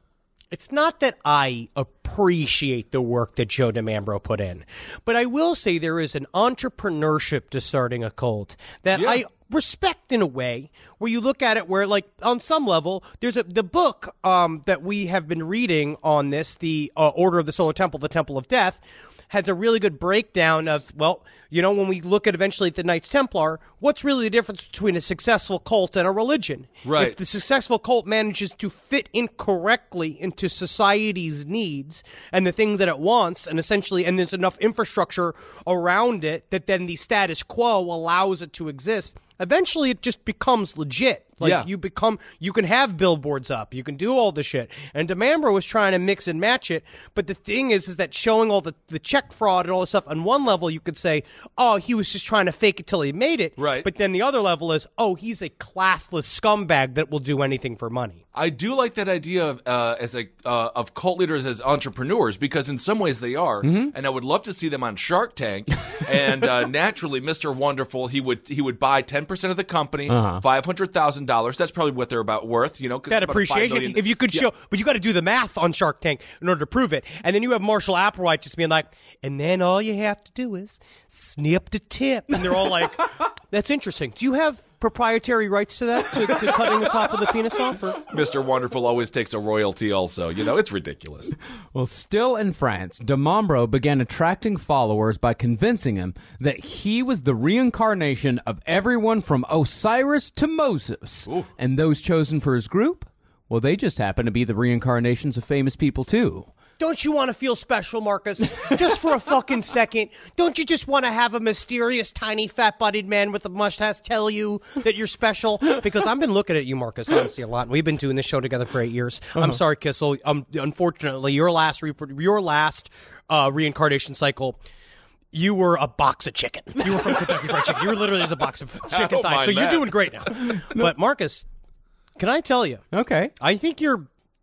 it's not that I appreciate the work that Joe Di Mambro put in, but I will say there is an entrepreneurship to starting a cult that Yeah. I respect in a way, where you look at it where, like, on some level, there's a the book um that we have been reading on this, the uh, Order of the Solar Temple, the Temple of Death, has a really good breakdown of, well, you know, when we look at eventually at the Knights Templar, what's really the difference between a successful cult and a religion? Right. If the successful cult manages to fit incorrectly into society's needs and the things that it wants, and essentially, and there's enough infrastructure around it that then the status quo allows it to exist, eventually it just becomes legit. Like, Yeah. you become, you can have billboards up, you can do all the shit. And Di Mambro was trying to mix and match it, but the thing is, is that showing all the, the check fraud and all this stuff, on one level you could say, oh, he was just trying to fake it till he made it. Right. But then the other level is, oh, he's a classless scumbag that will do anything for money. I do like that idea of uh, as a uh, of cult leaders as entrepreneurs, because in some ways they are, Mm-hmm. and I would love to see them on Shark Tank. And uh, naturally, Mister Wonderful, he would he would buy ten percent of the company, Uh-huh. five hundred thousand dollars. That's probably what they're about worth, you know. 'cause That it's about five appreciation, million if you could Yeah. show, but you got to do the math on Shark Tank in order to prove it. And then you have Marshall Applewhite just being like, and then all you have to do is snip the tip. And they're all like, that's interesting. Do you have proprietary rights to that, to, to cutting the top of the penis off? Or? Mister Wonderful always takes a royalty also. You know, it's ridiculous. Well, still in France, Di Mambro began attracting followers by convincing him that he was the reincarnation of everyone from Osiris to Moses. Ooh. And those chosen for his group, well, they just happen to be the reincarnations of famous people, too. Don't you want to feel special, Marcus? Just for a fucking second. Don't you just want to have a mysterious, tiny, fat-bodied man with a mustache tell you that you're special? Because I've been looking at you, Marcus, honestly, a lot. And we've been doing this show together for eight years. Uh-huh. I'm sorry, Kissel. Um, unfortunately, your last re- your last uh, reincarnation cycle, you were a box of chicken. You were from Kentucky Fried Chicken. You were literally just a box of chicken don't thighs. mind So you're that. doing great now. But Marcus, can I tell you? Okay. I think you're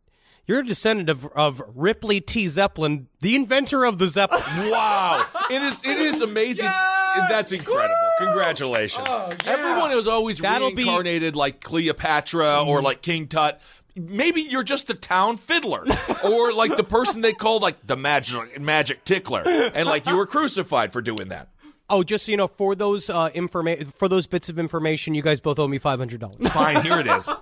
You're a descendant of, of Ripley T. Zeppelin, the inventor of the Zeppelin. Wow. It is it is amazing. Yeah. That's incredible. Congratulations. Oh, yeah. Everyone is always That'll reincarnated be... like Cleopatra mm. or like King Tut. Maybe you're just the town fiddler or like the person they called like the magic magic tickler, and like you were crucified for doing that. Oh, just so you know, for those uh, informa- for those bits of information, you guys both owe me five hundred dollars. Fine, here it is.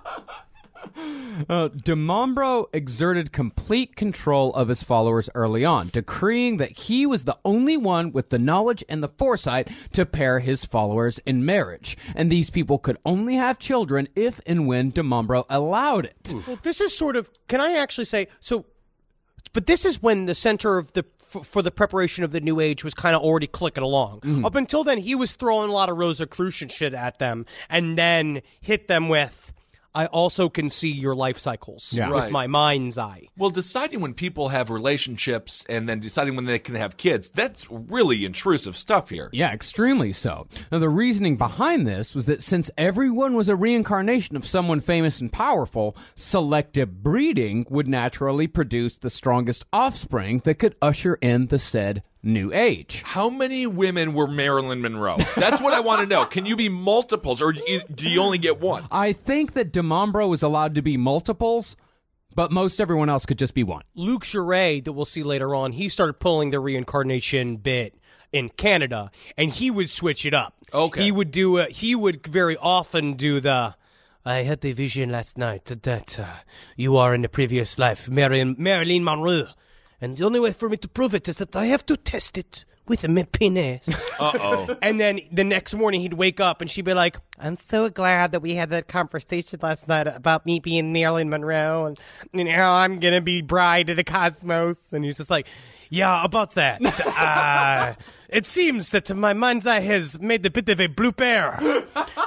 Uh, DeMambro exerted complete control of his followers early on, decreeing that he was the only one with the knowledge and the foresight to pair his followers in marriage, and these people could only have children if and when DeMambro allowed it. Well, this is sort of, can I actually say, so, but this is when the center of the for the preparation of the new age was kind of already clicking along. Mm-hmm. Up until then, he was throwing a lot of Rosicrucian shit at them, and then hit them with, I also can see your life cycles yeah. with right. my mind's eye. Well, deciding when people have relationships and then deciding when they can have kids, that's really intrusive stuff here. Yeah, extremely so. Now, the reasoning behind this was that since everyone was a reincarnation of someone famous and powerful, selective breeding would naturally produce the strongest offspring that could usher in the said new age. How many women were Marilyn Monroe? That's what I want to know. Can you be multiples, or do you, do you only get one? I think that DeMambro was allowed to be multiples, but most everyone else could just be one. Luc Jouret, that we'll see later on, he started pulling the reincarnation bit in Canada, and he would switch it up. Okay. He would do a, he would very often do the, I had the vision last night that, that uh, you are in the previous life, Marilyn, Marilyn Monroe. And the only way for me to prove it is that I have to test it with my penis. Uh-oh. And then the next morning he'd wake up and she'd be like, I'm so glad that we had that conversation last night about me being Marilyn Monroe and, and how I'm going to be bride of the cosmos. And he's just like, yeah, about that. uh, it seems that my mind's eye has made a bit of a blooper.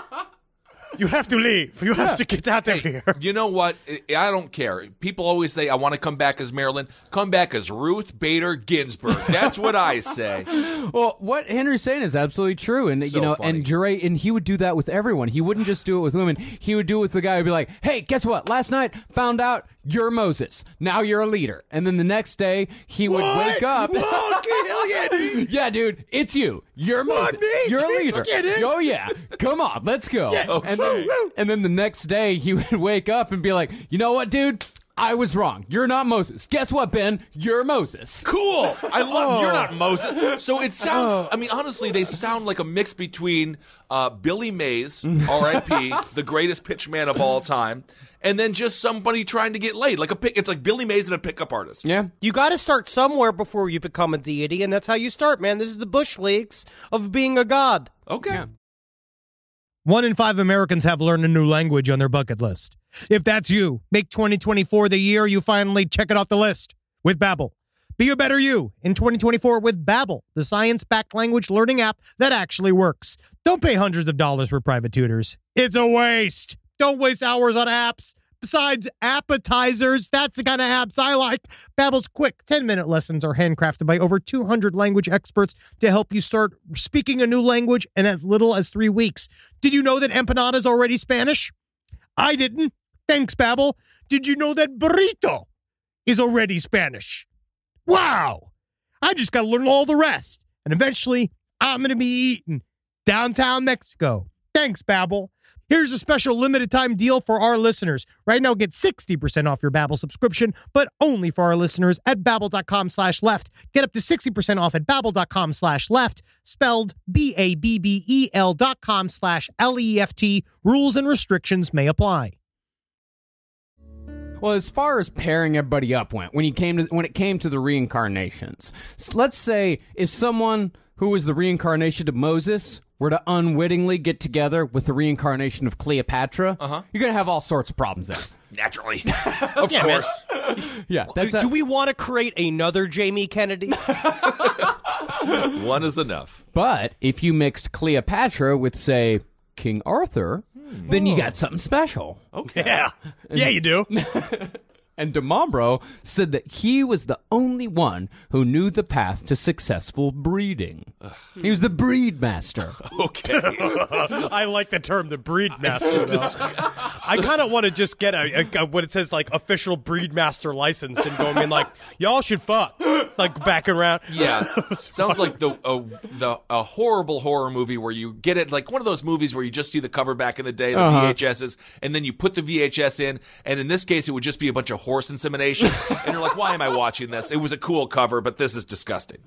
You have to leave. You have to get out of here. You know what? I don't care. People always say, I want to come back as Marilyn. Come back as Ruth Bader Ginsburg. That's what I say. Well, what Henry's saying is absolutely true. And, So you know, funny. and Jouret, and he would do that with everyone. He wouldn't just do it with women. He would do it with the guy who'd be like, hey, guess what? Last night, found out you're Moses. Now you're a leader. And then the next day, he would What? wake up. What? Hell yeah, dude. Yeah, dude, it's you. You're What, Moses. me? You're a Me? leader. Forget it. Oh, yeah. Come on, let's go. Yeah. Okay. And, then, and then the next day, he would wake up and be like, you know what, dude? I was wrong. You're not Moses. Guess what, Ben? You're Moses. Cool. I love You're not Moses. So it sounds, I mean, honestly, they sound like a mix between uh, Billy Mays, R I P, the greatest pitchman of all time, and then just somebody trying to get laid. Like a pick, it's like Billy Mays and a pickup artist. Yeah. You got to start somewhere before you become a deity, and that's how you start, man. This is the Bush Leagues of being a god. Okay. Yeah. One in five Americans have learned a new language on their bucket list. If that's you, make twenty twenty-four the year you finally check it off the list with Babbel. Be a better you in twenty twenty-four with Babbel, the science-backed language learning app that actually works. Don't pay hundreds of dollars for private tutors. It's a waste. Don't waste hours on apps. Besides appetizers, that's the kind of apps I like. Babbel's quick ten-minute lessons are handcrafted by over two hundred language experts to help you start speaking a new language in as little as three weeks. Did you know that empanada is already Spanish? I didn't. Thanks, Babbel. Did you know that burrito is already Spanish? Wow. I just got to learn all the rest. And eventually, I'm going to be eating downtown Mexico. Thanks, Babbel. Here's a special limited time deal for our listeners. Right now, get sixty percent off your Babbel subscription, but only for our listeners at babbel.com slash left. Get up to sixty percent off at babbel.com slash left, spelled B A B B E L dot com slash L E F T. Rules and restrictions may apply. Well, as far as pairing everybody up went, when you came to when it came to the reincarnations, s- let's say if someone who was the reincarnation of Moses were to unwittingly get together with the reincarnation of Cleopatra, Uh-huh. you're gonna have all sorts of problems there. Naturally. Of Yeah, course. Yeah, that's a, Do we want to create another Jamie Kennedy? One is enough. but if you mixed Cleopatra with, say, King Arthur, then you got something special. Okay. yeah. Yeah, you do. And DeMambro said that he was the only one who knew the path to successful breeding. Ugh. He was the breed master. Okay. I like the term, the breed master. I kind of want to just get a, a, a what it says, like, official breed master license and go in like, y'all should fuck, like, back around. Yeah. Sounds like the, a, the a horrible horror movie where you get it, like one of those movies where you just see the cover back in the day, the uh-huh. V H Ses, and then you put the V H S in, and in this case, it would just be a bunch of horse insemination, and you're like, why am I watching this? It was a cool cover, but this is disgusting.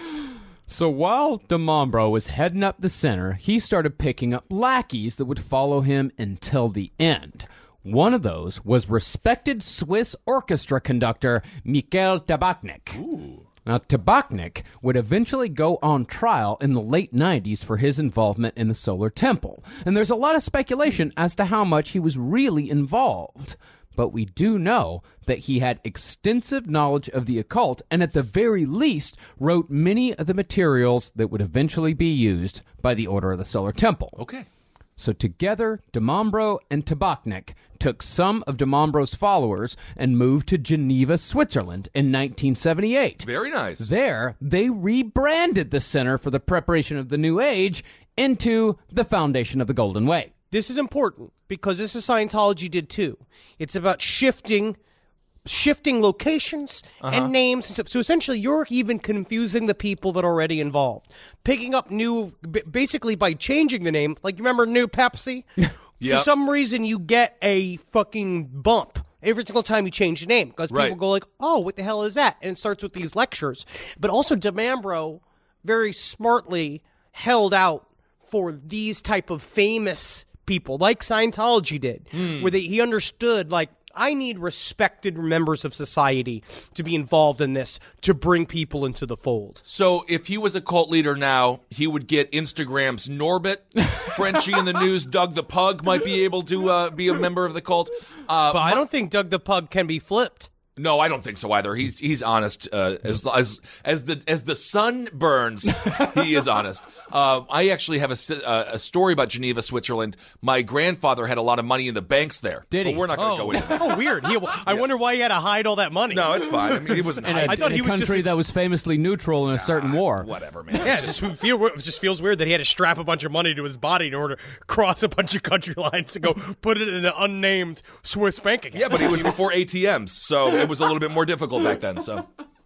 So while DeMambro was heading up the center, he started picking up lackeys that would follow him until the end. One of those was respected Swiss orchestra conductor Mikhail Tabachnik. Ooh. Now, Tabachnik would eventually go on trial in the late nineties for his involvement in the Solar Temple, and there's a lot of speculation as to how much he was really involved. But we do know that he had extensive knowledge of the occult and at the very least wrote many of the materials that would eventually be used by the Order of the Solar Temple. Okay. So together, DeMambro and Tabachnik took some of DeMambro's followers and moved to Geneva, Switzerland in nineteen seventy-eight. Very nice. There, they rebranded the Center for the Preparation of the New Age into the Foundation of the Golden Way. This is important because this is Scientology did too. It's about shifting shifting locations uh-huh. and names and stuff. So essentially, you're even confusing the people that are already involved. Picking up new, basically by changing the name, like, remember New Pepsi? Yep. For some reason, you get a fucking bump every single time you change the name because people right. go like, oh, what the hell is that? And it starts with these lectures. But also DeMambro very smartly held out for these type of famous people, like Scientology did, mm. where they, he understood, like, I need respected members of society to be involved in this to bring people into the fold. So if he was a cult leader now, he would get Instagram's Norbit, Frenchie in the News, Doug the Pug might be able to uh, be a member of the cult. Uh, but I don't think Doug the Pug can be flipped. No, I don't think so either. He's he's honest. Uh, as as as the as the sun burns, he is honest. Uh, I actually have a, uh, a story about Geneva, Switzerland. My grandfather had a lot of money in the banks there. Did he? But we're not going to oh. go into that. Oh, weird. He, I yeah. wonder why he had to hide all that money. No, it's fine. I mean, he wasn't. In a, I thought in he a was country just, that was famously neutral in a nah, certain war. Whatever, man. Yeah, it just, feel, it just feels weird that he had to strap a bunch of money to his body in order to cross a bunch of country lines to go put it in an unnamed Swiss bank account. Yeah, but he was before A T Ms, so it was a little bit more difficult back then. So.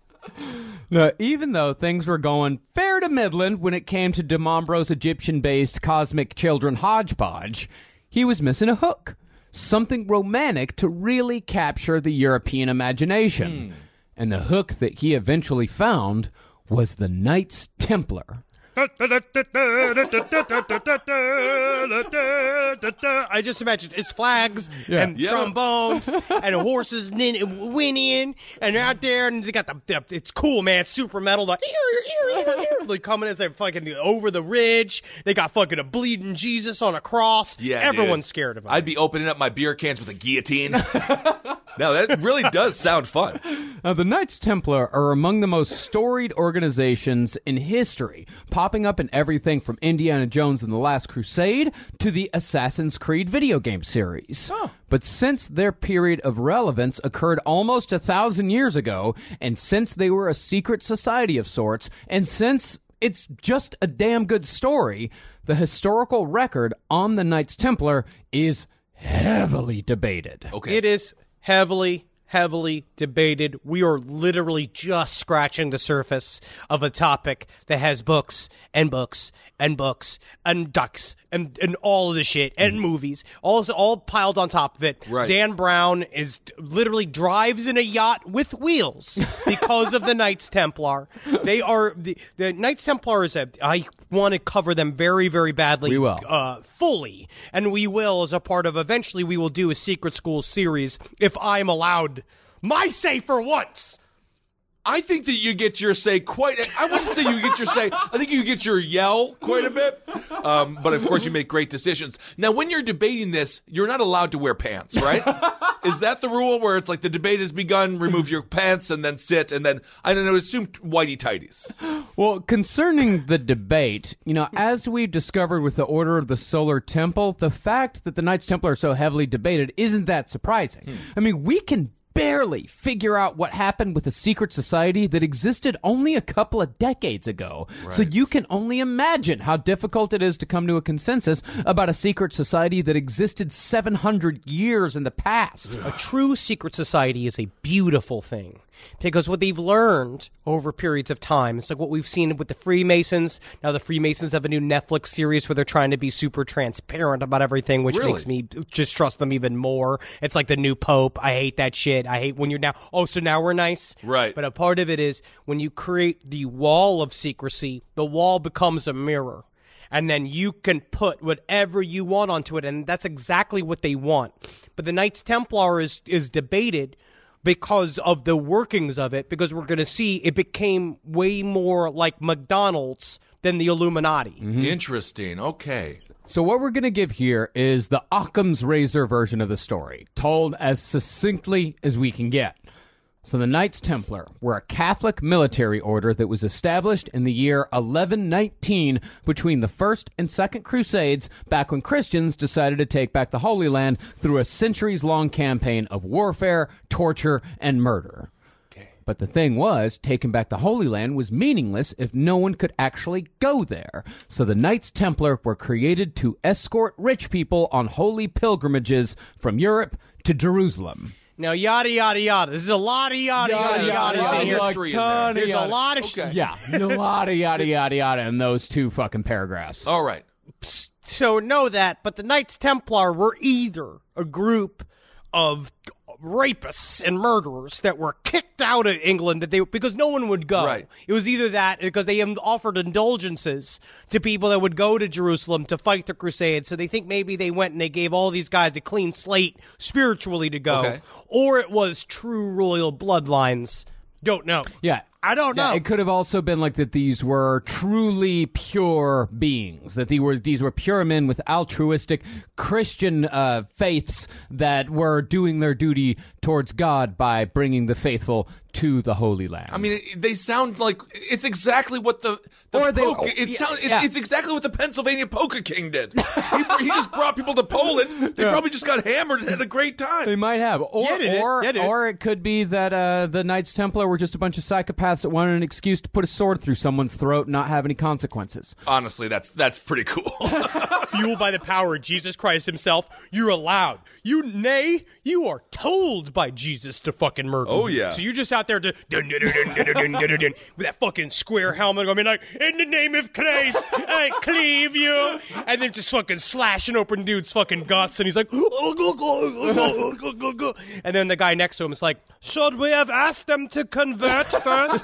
Now, even though things were going fair to Midland when it came to DeMambro's Egyptian-based Cosmic Children hodgepodge, he was missing a hook, something romantic to really capture the European imagination. Mm. And the hook that he eventually found was the Knights Templar. I just imagine it's flags yeah. and yeah. trombones and horses nin- whinnying, and they're out there, and they got the, the it's cool, man, super metal, like, like coming as they're fucking over the ridge. They got fucking a bleeding Jesus on a cross. Yeah, everyone's dude. scared of him. I'd be opening up my beer cans with a guillotine. No, that really does sound fun. Now, the Knights Templar are among the most storied organizations in history, popping up in everything from Indiana Jones and the Last Crusade to the Assassin's Creed video game series. Oh. But since their period of relevance occurred almost a thousand years ago, and since they were a secret society of sorts, and since it's just a damn good story, the historical record on the Knights Templar is heavily debated. Okay. It is heavily, heavily debated. We are literally just scratching the surface of a topic that has books and books and books and ducks and, and all of the shit and mm. movies, all all piled on top of it. Right. Dan Brown is literally drives in a yacht with wheels because of the Knights Templar. They are the, the Knights Templar is a. I want to cover them very, very badly. We will. Uh, fully, and we will as a part of. Eventually, we will do a Secret School series if I'm allowed my say for once. I think that you get your say quite, I wouldn't say you get your say, I think you get your yell quite a bit. Um, but of course you make great decisions. Now, when you're debating this, you're not allowed to wear pants, right? Is that the rule where it's like the debate has begun, remove your pants and then sit and then, I don't know, assume whitey tighties? Well, concerning the debate, you know, as we've discovered with the Order of the Solar Temple, the fact that the Knights Templar are so heavily debated isn't that surprising. Hmm. I mean, we can barely figure out what happened with a secret society that existed only a couple of decades ago. Right. So you can only imagine how difficult it is to come to a consensus about a secret society that existed seven hundred years in the past. A true secret society is a beautiful thing. Because what they've learned over periods of time, it's like what we've seen with the Freemasons. Now the Freemasons have a new Netflix series where they're trying to be super transparent about everything, which Really? makes me just trust them even more. It's like the new Pope. I hate that shit. I hate when you're now, oh, so now we're nice? Right. But a part of it is when you create the wall of secrecy, the wall becomes a mirror. And then you can put whatever you want onto it, and that's exactly what they want. But the Knights Templar is is debated because of the workings of it, because we're going to see it became way more like McDonald's than the Illuminati. Mm-hmm. Interesting. Okay. So what we're going to give here is the Occam's razor version of the story, told as succinctly as we can get. So the Knights Templar were a Catholic military order that was established in the year eleven nineteen between the First and Second Crusades, back when Christians decided to take back the Holy Land through a centuries-long campaign of warfare, torture, and murder. Okay. But the thing was, taking back the Holy Land was meaningless if no one could actually go there. So the Knights Templar were created to escort rich people on holy pilgrimages from Europe to Jerusalem. Now, yada, yada, yada. There's a lot of yada, yada, yada, yada in here. History in there. There's a lot of Okay. shit. Yeah, a lot of yada, yada, yada in those two fucking paragraphs. All right. So know that, but the Knights Templar were either a group of rapists and murderers that were kicked out of England that they because no one would go. Right. It was either that because they offered indulgences to people that would go to Jerusalem to fight the Crusades. So they think maybe they went and they gave all these guys a clean slate spiritually to go, Okay. or it was true royal bloodlines. Don't know. Yeah. I don't Yeah, know. it could have also been like that these were truly pure beings, that they were these were pure men with altruistic Christian uh, faiths that were doing their duty towards God by bringing the faithful to the Holy Land. I mean, it, they sound like it's exactly what the, the Or they- Polka, it yeah, sound, it's, yeah. it's exactly what the Pennsylvania Polka King did. he, he just brought people to Poland. They Yeah. probably just got hammered and had a great time. They might have, or Yeah, they did. or Yeah, they did. or it could be that uh, the Knights Templar were just a bunch of psychopaths that wanted an excuse to put a sword through someone's throat and not have any consequences. Honestly, that's that's pretty cool. Fueled by the power of Jesus Christ himself, you're allowed. You nay, you are told by Jesus to fucking murder. Oh, you. yeah. So you're just out there to dun, dun, dun, dun, dun, dun, dun, dun, dun, with that fucking square helmet going like, in the name of Christ, I cleave you. And then just fucking slashing open dude's fucking guts, and he's like, oh, go, go, go, go, go, go. And then the guy next to him is like, should we have asked them to convert first?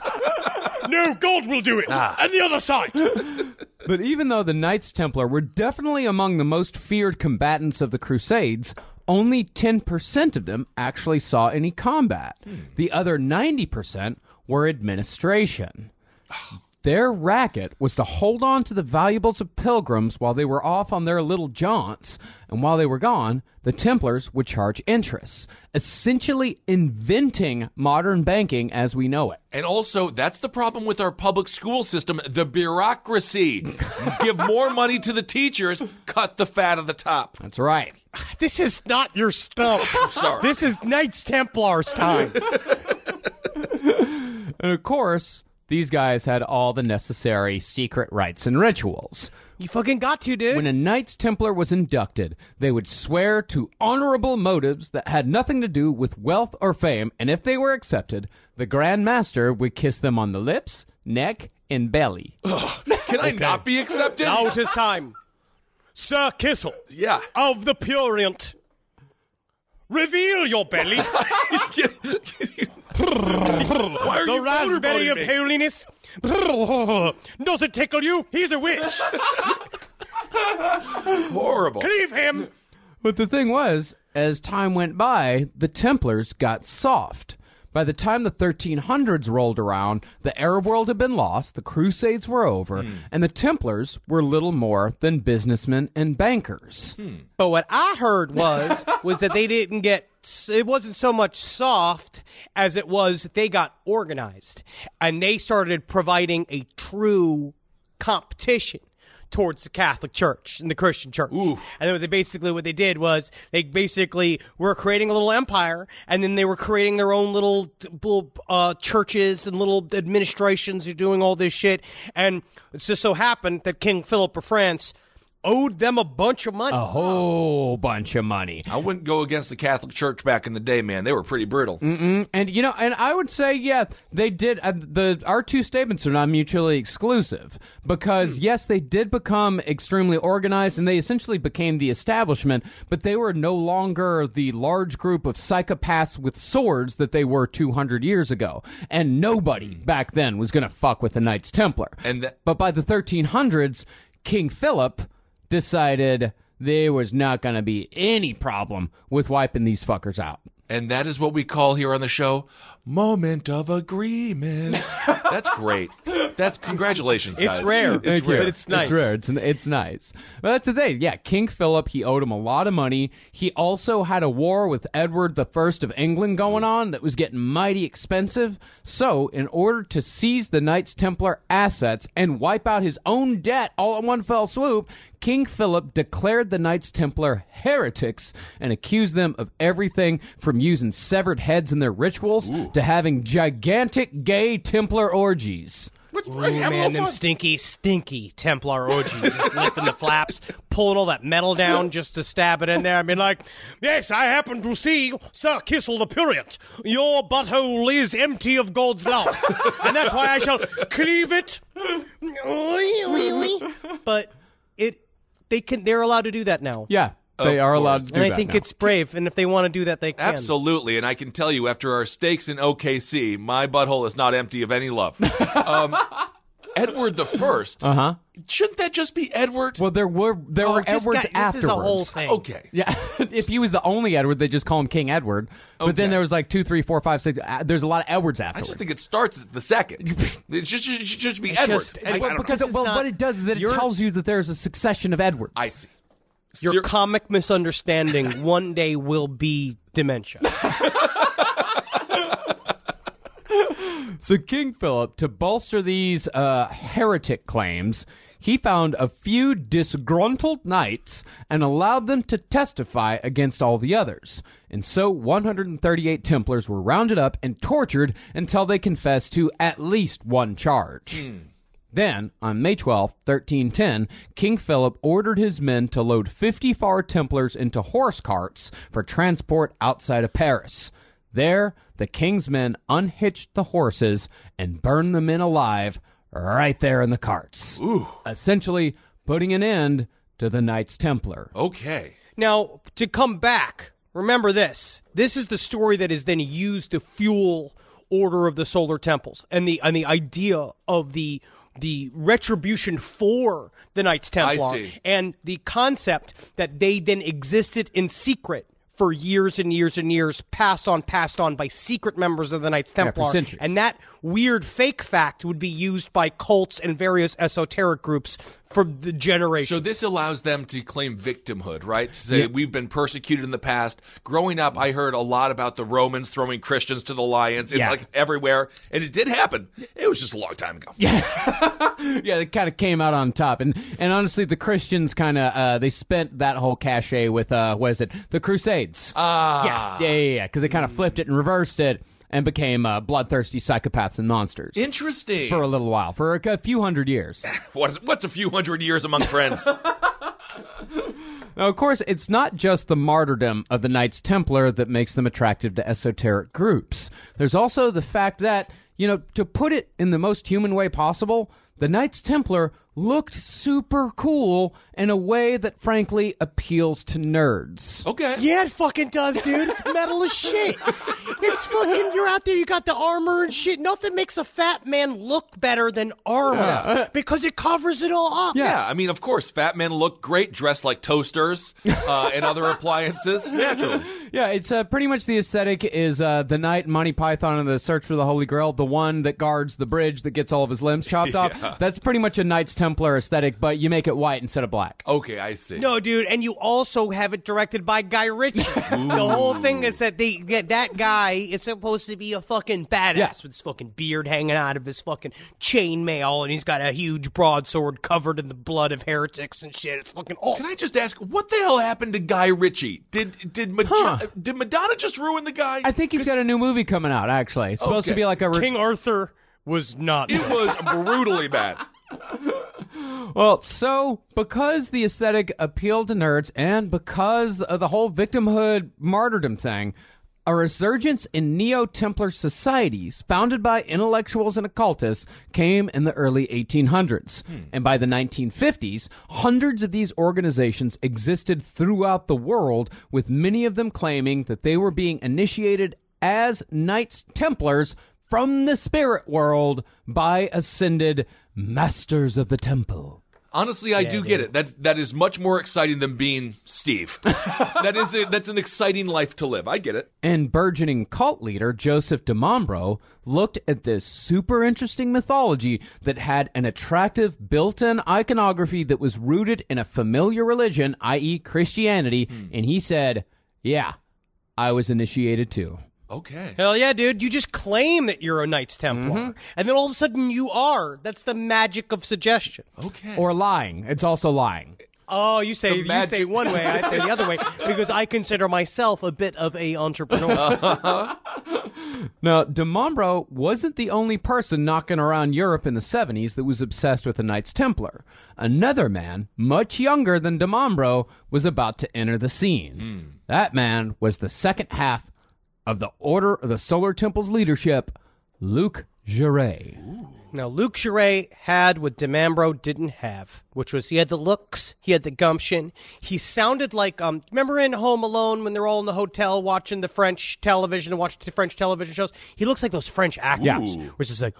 No, God will do it. And the other side. But even though the Knights Templar were definitely among the most feared combatants of the Crusades, only ten percent of them actually saw any combat. The other ninety percent were administration. Their racket was to hold on to the valuables of pilgrims while they were off on their little jaunts, and while they were gone, the Templars would charge interest, essentially inventing modern banking as we know it. And also, that's the problem with our public school system, the bureaucracy. Give more money to the teachers, cut the fat at the top. That's right. This is not your stuff. Sorry. This is Knights Templars time. And of course, these guys had all the necessary secret rites and rituals. You fucking got to, dude. When a Knights Templar was inducted, they would swear to honorable motives that had nothing to do with wealth or fame, and if they were accepted, the Grand Master would kiss them on the lips, neck, and belly. Can I not be accepted? Now it is time. Sir Kissel Yeah. of the Purient. Reveal your belly. Why are The you raspberry of motorboating me? holiness. Does it tickle you? He's a witch. Horrible. Cleave him. But the thing was, as time went by, the Templars got soft. By the time the thirteen hundreds rolled around, the Arab world had been lost, the Crusades were over, and the Templars were little more than businessmen and bankers. But what I heard was was that they didn't get. It wasn't so much soft as it was they got organized, and they started providing a true competition towards the Catholic Church and the Christian Church. Ooh. And then they basically what they did was they basically were creating a little empire, and then they were creating their own little, little uh, churches and little administrations who doing all this shit. And it just so happened that King Philip of France owed them a bunch of money. A whole bunch of money. I wouldn't go against the Catholic Church back in the day, man. They were pretty brutal. Mm-mm. And, you know, and I would say, yeah, they did. Uh, the Our two statements are not mutually exclusive because, yes, they did become extremely organized and they essentially became the establishment, but they were no longer the large group of psychopaths with swords that they were two hundred years ago. And nobody back then was going to fuck with the Knights Templar. And th- But by the thirteen hundreds, King Philip decided there was not going to be any problem with wiping these fuckers out. And that is what we call here on the show, moment of agreement. That's great. That's congratulations, guys. It's rare. It's Thank you. rare. But it's nice. It's rare. It's, it's nice. But that's the thing. Yeah, King Philip, he owed him a lot of money. He also had a war with Edward the First of England going on that was getting mighty expensive. So, in order to seize the Knights Templar assets and wipe out his own debt all in one fell swoop, King Philip declared the Knights Templar heretics and accused them of everything from using severed heads in their rituals Ooh. to having gigantic gay Templar orgies. Ooh, man, them stinky, stinky Templar orgies, just lifting the flaps, pulling all that metal down just to stab it in there. I mean, like, yes, I happen to see Sir Kissel the Prurient. Your butthole is empty of God's love, and that's why I shall cleave it. But it, they can, they're allowed to do that now. Yeah. They Of are course. allowed to do And I that think now. it's brave, and if they want to do that, they can. Absolutely, and I can tell you, after our stakes in O K C, my butthole is not empty of any love. Um, Edward the First. Uh huh. Shouldn't that just be Edward? Well, there were there Oh, were just Edwards got- afterwards. This is a whole thing. Okay. Yeah, if he was the only Edward, they just call him King Edward. But Okay. then there was like two, three, four, five, six. Uh, there's a lot of Edwards I afterwards. just think it starts at the second. It should, should, should just be Edward. just- Anyway, I- I don't because know. it, is well, not- what it does is that it you're- tells you that there's a succession of Edwards. I see. Your Ser- comic misunderstanding one day will be dementia. So King Philip, to bolster these uh, heretic claims, he found a few disgruntled knights and allowed them to testify against all the others. And so one hundred thirty-eight Templars were rounded up and tortured until they confessed to at least one charge. Hmm. Then, on May twelfth, thirteen ten, King Philip ordered his men to load fifty-four Templars into horse carts for transport outside of Paris. There, the king's men unhitched the horses and burned the men alive right there in the carts. Ooh. Essentially putting an end to the Knights Templar. Okay. Now, to come back, remember this. This is the story that is then used to fuel Order of the Solar Temples and the and the idea of the the retribution for the Knights Templar I see. and the concept that they then existed in secret for years and years and years, passed on, passed on by secret members of the Knights Yeah, for Templar. centuries. And that weird fake fact would be used by cults and various esoteric groups for the generation. So this allows them to claim victimhood, right? To say, we've been persecuted in the past. Growing up, I heard a lot about the Romans throwing Christians to the lions. It's Yeah. like everywhere. And it did happen. It was just a long time ago. Yeah, it kind of came out on top, and and honestly, the Christians kind of uh, they spent that whole cachet with uh, what is it, the Crusades? Ah. yeah, yeah, yeah, yeah, because they kind of flipped it and reversed it and became uh, bloodthirsty psychopaths and monsters Interesting. for a little while, for a, a few hundred years. What is, what's a few hundred years among friends? Now, of course, it's not just the martyrdom of the Knights Templar that makes them attractive to esoteric groups. There's also the fact that, you know, to put it in the most human way possible, the Knights Templar looked super cool in a way that frankly appeals to nerds. Okay. Yeah, it fucking does, dude. It's metal as shit. It's fucking, you're out there, you got the armor and shit. Nothing makes a fat man look better than armor Yeah. because it covers it all up. Yeah, I mean, of course, fat men look great dressed like toasters uh, and other appliances. Naturally. Yeah, it's uh, pretty much the aesthetic is uh, the knight in Monty Python and the Search for the Holy Grail, the one that guards the bridge that gets all of his limbs chopped off. That's pretty much a Knights Templar aesthetic, but you make it white instead of black. Okay, I see. No, dude, and you also have it directed by Guy Ritchie. The whole thing is that they get that guy is supposed to be a fucking badass Yeah. with his fucking beard hanging out of his fucking chainmail, and he's got a huge broadsword covered in the blood of heretics and shit. It's fucking awesome. Can I just ask, what the hell happened to Guy Ritchie? Did did, Mad- Huh. did Madonna just ruin the guy? I think he's got a new movie coming out, actually. It's supposed Okay. to be like a... Re- King Arthur was not. It was brutally bad. Well, so because the aesthetic appealed to nerds and because of the whole victimhood martyrdom thing, a resurgence in Neo-Templar societies founded by intellectuals and occultists came in the early eighteen hundreds. Hmm. And by the nineteen fifties, hundreds of these organizations existed throughout the world, with many of them claiming that they were being initiated as Knights Templars from the spirit world by ascended Masters of the Temple. Honestly, I do get it. That that is much more exciting than being Steve. that is a, that's an exciting life to live. I get it. And burgeoning cult leader Joseph DeMambro looked at this super interesting mythology that had an attractive built-in iconography that was rooted in a familiar religion, that is. Christianity, hmm. and he said, yeah, I was initiated too. Okay. Hell yeah, dude. You just claim that you're a Knights Templar, mm-hmm. and then all of a sudden you are. That's the magic of suggestion. Okay. Or lying. It's also lying. Oh, you say you magic- say one way, I say the other way, because I consider myself a bit of a entrepreneur. Now, DeMambro wasn't the only person knocking around Europe in the seventies that was obsessed with the Knights Templar. Another man, much younger than DeMambro, was about to enter the scene. Mm. That man was the second half of the Order of the Solar Temple's leadership, Luc Jouret. Now, Luc Jouret had what DeMambro didn't have, which was he had the looks, he had the gumption. He sounded like, um, remember in Home Alone when they're all in the hotel watching the French television and watching the French television shows? He looks like those French actors. Yeah. Where it's just like,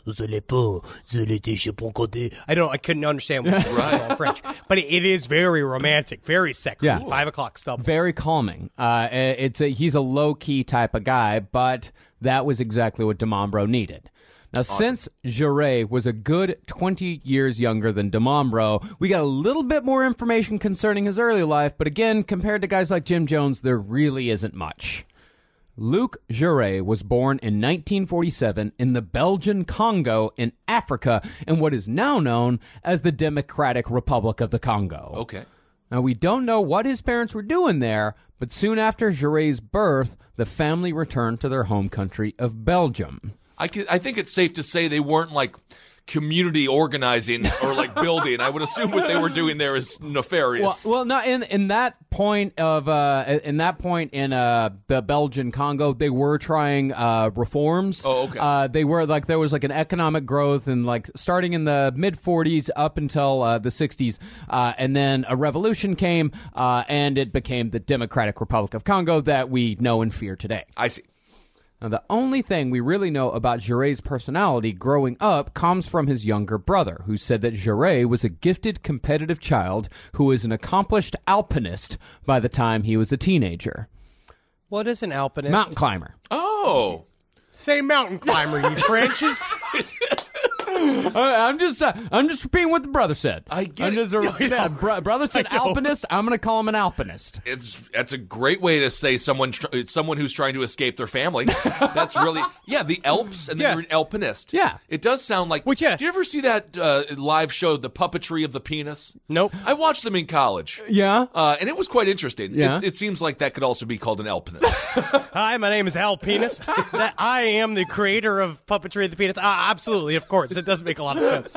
I don't, I couldn't understand what it was all in French. But it, it is very romantic, very sexy. Yeah. Five o'clock stuff. Very calming. Uh, it's a, he's a low-key type of guy, but that was exactly what DeMambro needed. Now, awesome. Since Jouret was a good twenty years younger than DeMambro, we got a little bit more information concerning his early life, but again, compared to guys like Jim Jones, there really isn't much. Luc Jouret was born in nineteen forty-seven in the Belgian Congo in Africa in what is now known as the Democratic Republic of the Congo. Okay. Now, we don't know what his parents were doing there, but soon after Jouret's birth, the family returned to their home country of Belgium. I, can, I think it's safe to say they weren't like community organizing or like building. I would assume what they were doing there is nefarious. Well, well, no, in in that point of uh, in that point in uh, the Belgian Congo, they were trying uh, reforms. Oh, okay. Uh, they were like there was like an economic growth and like starting in the mid forties up until uh, the sixties, uh, and then a revolution came, uh, and it became the Democratic Republic of Congo that we know and fear today. I see. Now, the only thing we really know about Jouret's personality growing up comes from his younger brother, who said that Jouret was a gifted, competitive child who was an accomplished alpinist by the time he was a teenager. What is an alpinist? Mountain climber. Oh. Say mountain climber, you Frenches. Uh, I'm just, uh, I'm just repeating what the brother said. I get I'm just, it. uh, yeah, bro- brother said alpinist. I'm going to call him an alpinist. It's that's a great way to say someone tr- someone who's trying to escape their family. That's really yeah, the Alps, and then Yeah. you're an alpinist. Yeah. It does sound like. Well, yeah. Did you ever see that uh, live show, The Puppetry of the Penis? Nope. I watched them in college. Yeah. Uh, and it was quite interesting. Yeah. It, it seems like that could also be called an alpinist. Hi, my name is Al Penis. that I am the creator of Puppetry of the Penis. Ah, absolutely, of course. It does make a lot of sense.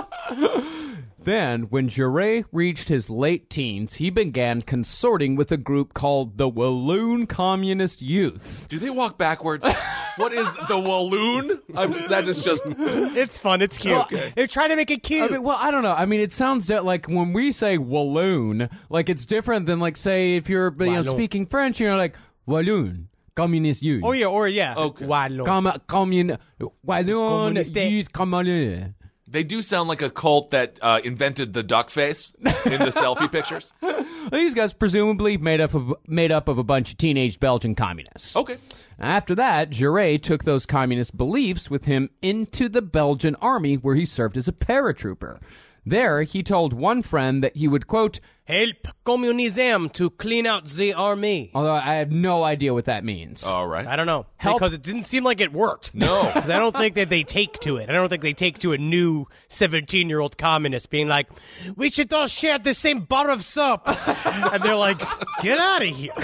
Then, when Jouret reached his late teens, he began consorting with a group called the Walloon Communist Youth. Do they walk backwards? What is the Walloon? I'm, that is just. It's fun. It's cute. Okay. They're trying to make it cute. I mean, well, I don't know. I mean, it sounds that, like when we say Walloon, like it's different than like say if you're you know Wallon. speaking French, you're like Walloon Communist Youth. oh yeah, or yeah. Okay. Wallon. Com- commun- Walloon Communiste. Youth Communist. They do sound like a cult that uh, invented the duck face in the selfie pictures. These guys presumably made up of made up of a bunch of teenage Belgian communists. Okay. After that, Jouret took those communist beliefs with him into the Belgian army, where he served as a paratrooper. There, he told one friend that he would, quote, help communism to clean out the army. although I have no idea what that means. All right. I don't know. Help- Because it didn't seem like it worked. No. Because I don't think that they take to it. I don't think they take to a new seventeen-year-old communist being like, we should all share the same bar of soap. And they're like, get out of here.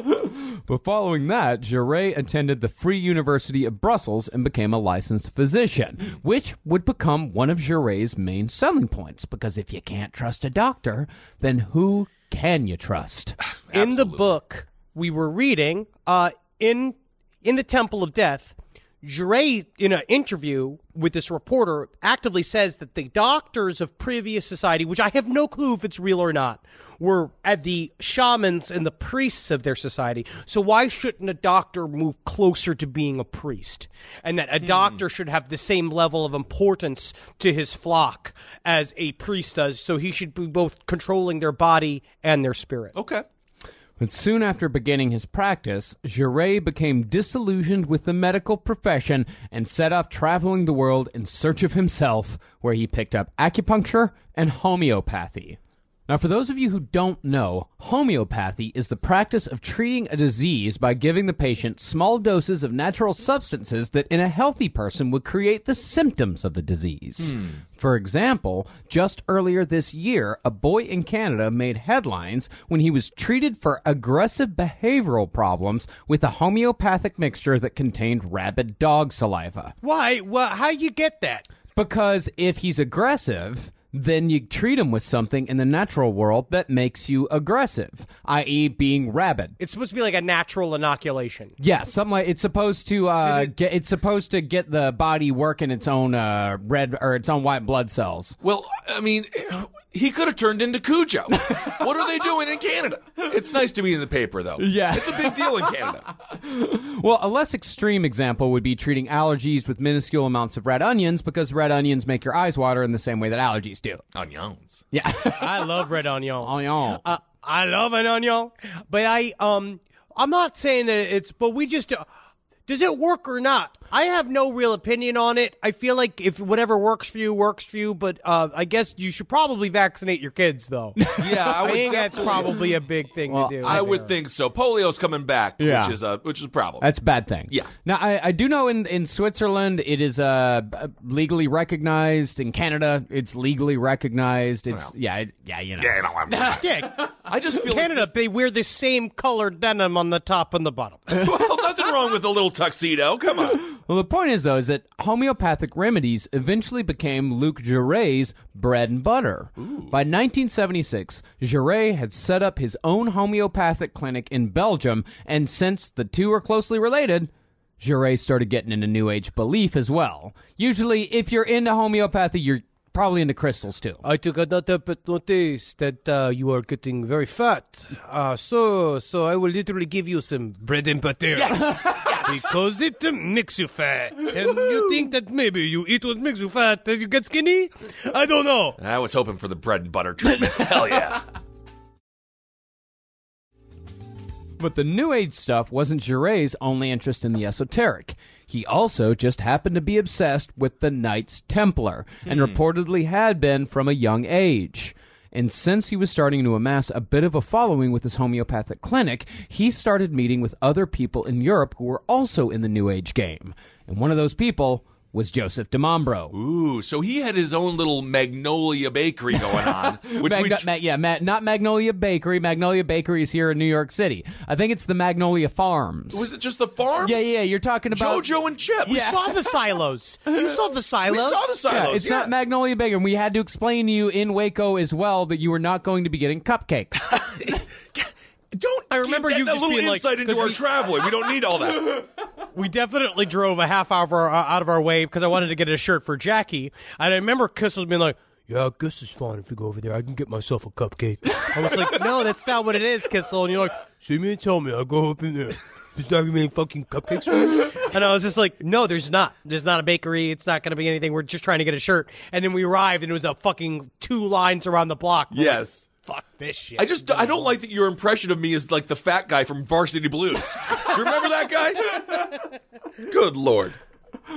But following that, Jaurès attended the Free University of Brussels and became a licensed physician, which would become one of Jaurès' main selling points, because if you can't trust a doctor, then who can you trust? In the book we were reading, uh, in in the Temple of Death, Jaurès, in an interview with this reporter, actively says that the doctors of previous society, which I have no clue if it's real or not, were at the shamans and the priests of their society. So why shouldn't a doctor move closer to being a priest? And that a hmm. doctor should have the same level of importance to his flock as a priest does. So he should be both controlling their body and their spirit. Okay. But soon after beginning his practice, Jaurès became disillusioned with the medical profession and set off traveling the world in search of himself, where he picked up acupuncture and homeopathy. Now, for those of you who don't know, homeopathy is the practice of treating a disease by giving the patient small doses of natural substances that in a healthy person would create the symptoms of the disease. Hmm. For example, just earlier this year, a boy in Canada made headlines when he was treated for aggressive behavioral problems with a homeopathic mixture that contained rabid dog saliva. Why? Well, how you get that? Because if he's aggressive, then you treat him with something in the natural world that makes you aggressive, that is being rabid. It's supposed to be like a natural inoculation. Yeah, something like it's supposed to uh, it, get it's supposed to get the body working its own uh, red or its own white blood cells. Well, I mean, he could have turned into Cujo. What are they doing in Canada? It's nice to be in the paper, though. Yeah. It's a big deal in Canada. Well, a less extreme example would be treating allergies with minuscule amounts of red onions, because red onions make your eyes water in the same way that allergies do. Onions. Yeah. I love red onions. Onion. Uh, I love an onion. But I, um, I'm not saying that it's, but we just, uh, does it work or not? I have no real opinion on it. I feel like if whatever works for you, works for you. But uh, I guess you should probably vaccinate your kids, though. Yeah, I, I would think that's definitely- probably a big thing Well, to do. I would think so. Polio's coming back, Yeah. which is a which is a problem. That's a bad thing. Yeah. Now, I, I do know in, in Switzerland it is uh, legally recognized. In Canada, it's legally recognized. It's Well. yeah, it, yeah, you know. yeah, no, I'm Yeah, I just feel Canada, like they wear the same colored denim on the top and the bottom. well, nothing wrong with a little tuxedo. Come on. Well, the point is, though, is that homeopathic remedies eventually became Luc Jaurès' bread and butter. Ooh. By nineteen seventy-six, Jaurès had set up his own homeopathic clinic in Belgium, and since the two are closely related, Jaurès started getting into New Age belief as well. Usually, if you're into homeopathy, you're probably into crystals, too. I took another but notice that uh, you are getting very fat. Uh, so, so I will literally give you some bread and butter. Yes, yes. Because it uh, makes you fat. And you think that maybe you eat what makes you fat and you get skinny? I don't know. I was hoping for the bread and butter treatment. Hell yeah. But the New Age stuff wasn't Jaurès' only interest in the esoteric. He also just happened to be obsessed with the Knights Templar, and Hmm. reportedly had been from a young age. And since he was starting to amass a bit of a following with his homeopathic clinic, he started meeting with other people in Europe who were also in the New Age game. And one of those people was Joseph de Mombro. Ooh, so he had his own little Magnolia Bakery going on. Which we Magno- tr- Ma- yeah, Ma- not Magnolia Bakery. Magnolia Bakery is here in New York City. I think it's the Magnolia Farms. was it just the farms? Yeah, yeah, you're talking about... JoJo and Chip. We saw the silos. You saw the silos. We saw the silos. Yeah, it's yeah. not Magnolia Bakery. And we had to explain to you in Waco as well that you were not going to be getting cupcakes. Don't. I remember keep you getting just a little being like- insight into 'cause our we- traveling. We don't need all that. We definitely drove a half hour uh, out of our way because I wanted to get a shirt for Jackie. And I remember Kissel being like, yeah, I guess it's fine if you go over there. I can get myself a cupcake. I was like, no, that's not what it is, Kissel. And you're like, see me and tell me. I'll go up in there. There's not going to be any fucking cupcakes for us? And I was just like, no, there's not. There's not a bakery. It's not going to be anything. We're just trying to get a shirt. And then we arrived, and it was a fucking two lines around the block. We're Yes. like, fuck this shit. I just I don't like that your impression of me is like the fat guy from Varsity Blues. Do you remember that guy? Good Lord.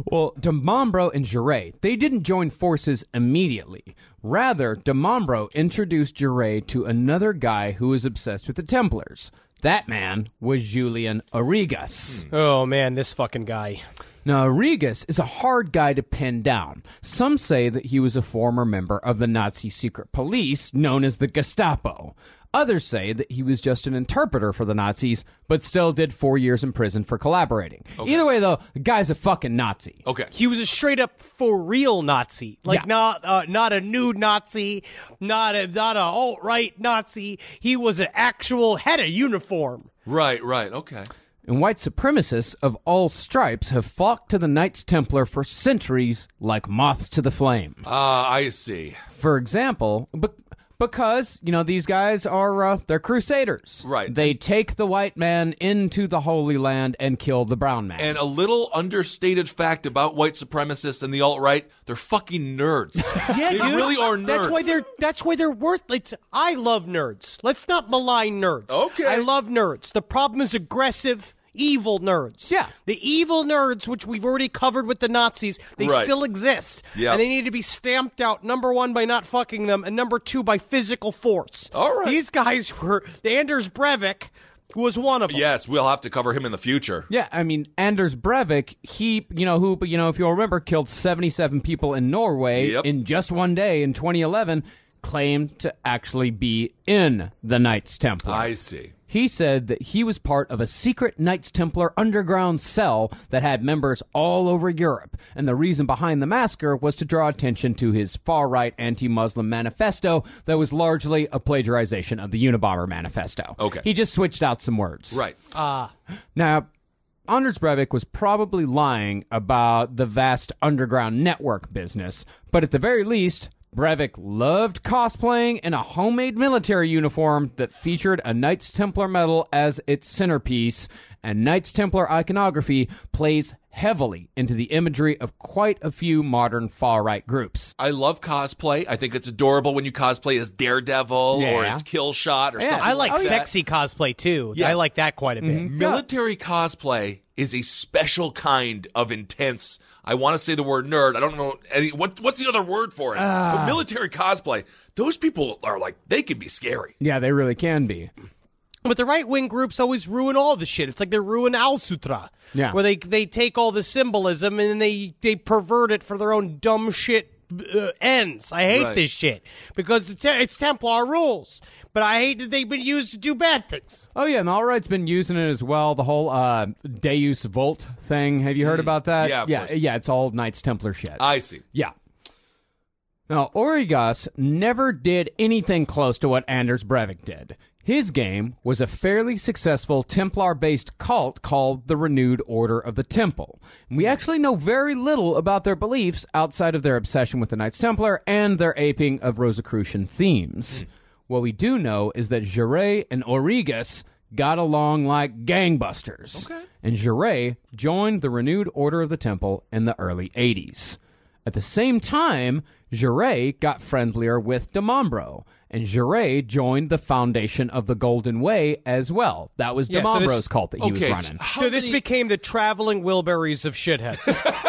Well, de Mombro and Jouret, they didn't join forces immediately. Rather, de Mombro introduced Jouret to another guy who was obsessed with the Templars. That man was Julian Arrigas. Oh, man, this fucking guy. Now, Arrigas is a hard guy to pin down. Some say that he was a former member of the Nazi secret police known as the Gestapo. Others say that he was just an interpreter for the Nazis, but still did four years in prison for collaborating. Okay. Either way, though, the guy's a fucking Nazi. Okay. He was a straight up for real Nazi. Like, Yeah. not uh, not a nude Nazi, not a, not a alt-right Nazi. He was an actual, had a uniform. Right, right, okay. And white supremacists of all stripes have flocked to the Knights Templar for centuries like moths to the flame. Ah, uh, I see. For example, be- because, you know, these guys are, uh, they're crusaders. Right. They take the white man into the Holy Land and kill the brown man. And a little understated fact about white supremacists and the alt-right, they're fucking nerds. Yeah, they dude. really are nerds. That's why they're that's why they're worth it's, I love nerds. Let's not malign nerds. Okay. I love nerds. The problem is aggressive, evil nerds. Yeah. The evil nerds, which we've already covered with the Nazis, they Right. still exist. Yep. And they need to be stamped out, number one, by not fucking them, and number two, by physical force. All right. These guys were, Anders Breivik was one of them. Yes, we'll have to cover him in the future. Yeah, I mean, Anders Breivik, he, you know, who, you know, if you'll remember, killed seventy-seven people in Norway Yep. in just one day in twenty eleven, claimed to actually be in the Knights Templar. I see. He said that he was part of a secret Knights Templar underground cell that had members all over Europe, and the reason behind the massacre was to draw attention to his far-right anti-Muslim manifesto that was largely a plagiarization of the Unabomber manifesto. Okay. He just switched out some words. Right. Now, Anders Breivik was probably lying about the vast underground network business, but at the very least, Breivik loved cosplaying in a homemade military uniform that featured a Knights Templar medal as its centerpiece, and Knights Templar iconography plays heavily into the imagery of quite a few modern far-right groups. I love cosplay. I think it's adorable when you cosplay as Daredevil Yeah. or as Killshot or Yeah, something I like that. sexy cosplay, too. Yes. I like that quite a bit. Military cosplay is a special kind of intense. I want to say the word nerd. I don't know any. What, what's the other word for it? Uh, but military cosplay. Those people are like, they can be scary. Yeah, they really can be. But the right-wing groups always ruin all the shit. It's like they ruin Al Sutra. Yeah. Where they they take all the symbolism and then they, they pervert it for their own dumb shit uh, ends. I hate Right. this shit. Because it's, it's Templar rules. But I hate that they've been used to do bad things. Oh, yeah, and the alt-right's been using it as well, the whole uh, Deus Vult thing. Have you heard about that? Yeah, of yeah, course. yeah, it's all Knights Templar shit. I see. Yeah. Now, Origas never did anything close to what Anders Breivik did. His game was a fairly successful Templar-based cult called the Renewed Order of the Temple. And we actually know very little about their beliefs outside of their obsession with the Knights Templar and their aping of Rosicrucian themes. Mm. What we do know is that Jouret and Origas got along like gangbusters. Okay. And Jouret joined the Renewed Order of the Temple in the early eighties. At the same time, Jouret got friendlier with de Mombro, and Jouret joined the Foundation of the Golden Way as well. That was de Yeah, so this- Mombro's cult that he Okay, was so running. how so this many- became the traveling Wilburys of shitheads.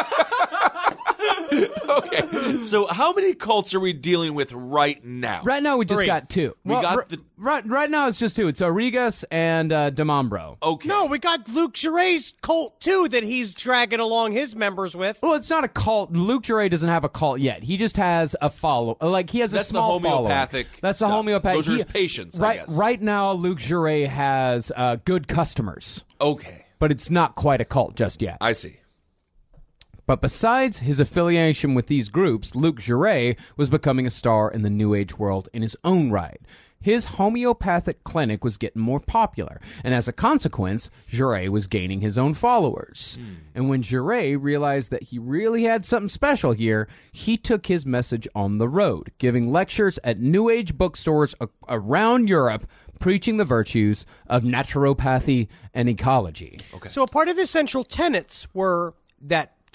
Okay, so how many cults are we dealing with right now? Right now, we just Three. got two. We got r- the- right, right now, it's just two. It's Origas and uh, de Mombro. Okay. No, we got Luke Jouret's cult, too, that he's dragging along his members with. Well, it's not a cult. Luke Jouret doesn't have a cult yet. He just has a follow. Like he has That's a the small homeopathic following. That's the stuff. homeopathic. Those are he- his patients, I Right, guess. right now, Luke Jouret has uh, good customers, Okay, but it's not quite a cult just yet. I see. But besides his affiliation with these groups, Luke Jouret was becoming a star in the New Age world in his own right. His homeopathic clinic was getting more popular, and as a consequence, Jouret was gaining his own followers. And when Jouret realized that he really had something special here, he took his message on the road, giving lectures at New Age bookstores a- around Europe, preaching the virtues of naturopathy and ecology. So a part of his central tenets were that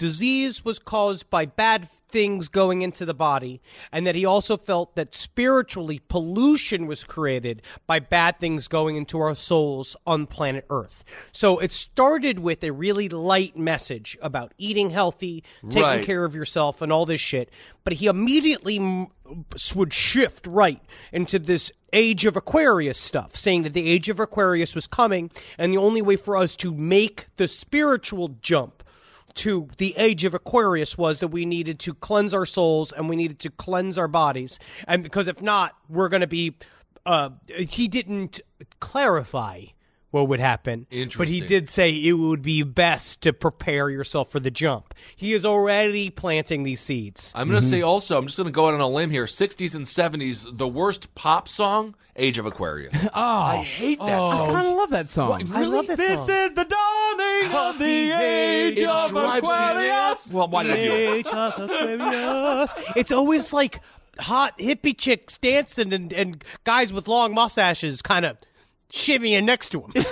disease was caused by bad things going into the body, and that he also felt that spiritually pollution was created by bad things going into our souls on planet Earth. So it started with a really light message about eating healthy, taking Right. care of yourself, and all this shit. But he immediately m- would shift right into this Age of Aquarius stuff, saying that the Age of Aquarius was coming, and the only way for us to make the spiritual jump to the Age of Aquarius was that we needed to cleanse our souls and we needed to cleanse our bodies. And because if not, we're going to be, uh, he didn't clarify what would happen, but he Interesting. did say it would be best to prepare yourself for the jump. He is already planting these seeds. I'm going to say also, I'm just going to go out on a limb here, sixties and seventies, the worst pop song, Age of Aquarius. Oh, I hate that I song. kind of love that song. What, I really? love that This song. is the dawning of the age It of drives me- Aquarius. Well, why did I do this? Age of Aquarius. It's always like hot hippie chicks dancing and, and guys with long mustaches kind of shimmying next to him.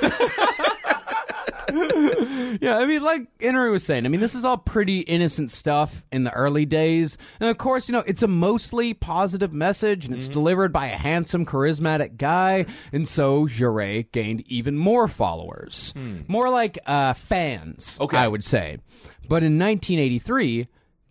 Yeah, I mean, like Henry was saying, I mean, this is all pretty innocent stuff in the early days. And of course, you know, it's a mostly positive message and it's Mm-hmm. delivered by a handsome, charismatic guy. And so Jaret gained even more followers. More like uh, fans, Okay. I would say. But in nineteen eighty-three,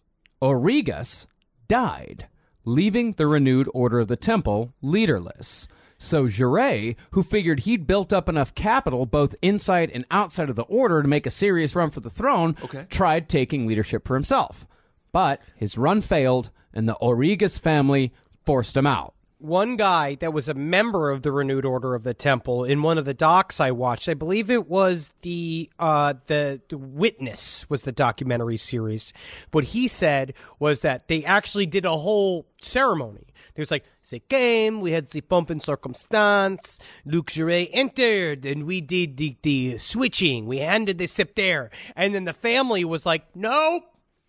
Origas died, leaving the renewed Order of the Temple leaderless. So Jaret, who figured he'd built up enough capital both inside and outside of the order to make a serious run for the throne, Okay. tried taking leadership for himself. But his run failed, and the Origas family forced him out. One guy that was a member of the Renewed Order of the Temple in one of the docs I watched, I believe it was the uh, the, the Witness was the documentary series. What he said was that they actually did a whole ceremony. There was like, they came, we had the pomp and circumstance, Luc Jaret entered, and we did the, the switching, we handed the scepter, and then the family was like, nope.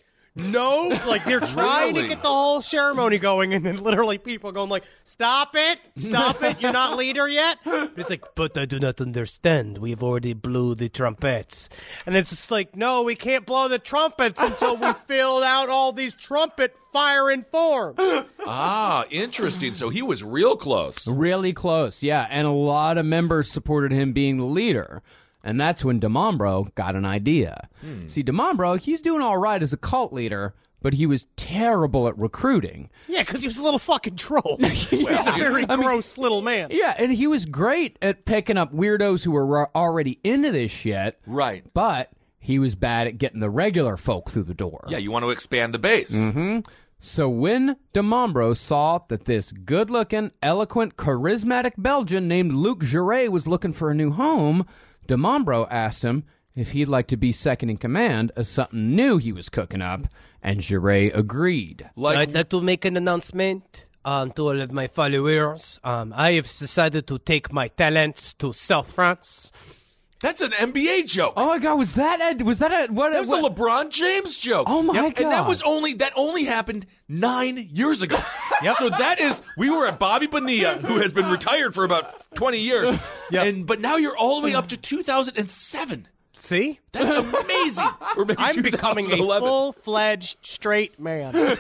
No, like they're trying Really? to get the whole ceremony going, and then literally people going like, "Stop it! Stop it! You're not leader yet." But it's like, "But I do not understand. We've already blew the trumpets," and it's just like, "No, we can't blow the trumpets until we filled out all these trumpet firing forms." Ah, interesting. So he was real close. Really close, yeah. And a lot of members supported him being the leader. And that's when DeMombro got an idea. Hmm. See, DeMombro, he's doing all right as a cult leader, but he was terrible at recruiting. Yeah, because he was a little fucking troll. He's a very gross little man. Yeah, and he was great at picking up weirdos who were already into this shit. Right. But he was bad at getting the regular folk through the door. Yeah, you want to expand the base. Mm-hmm. So when DeMombro saw that this good-looking, eloquent, charismatic Belgian named Luc Jaret was looking for a new home, DeMombro asked him if he'd like to be second in command of something new he was cooking up, and Jaret agreed. Like, I'd like to make an announcement um, to all of my followers. Um, I have decided to take my talents to South France. that's an N B A joke. Oh my God, was that a, was that a what? That was what? a LeBron James joke. Oh, my And that God. was only that only happened nine years ago. Yep. So that is we were at Bobby Bonilla, who has been retired for about twenty years. Yep. And but now you're all the way up to two thousand seven. See? That's amazing. Or maybe I'm becoming a two thousand eleven. full-fledged straight man.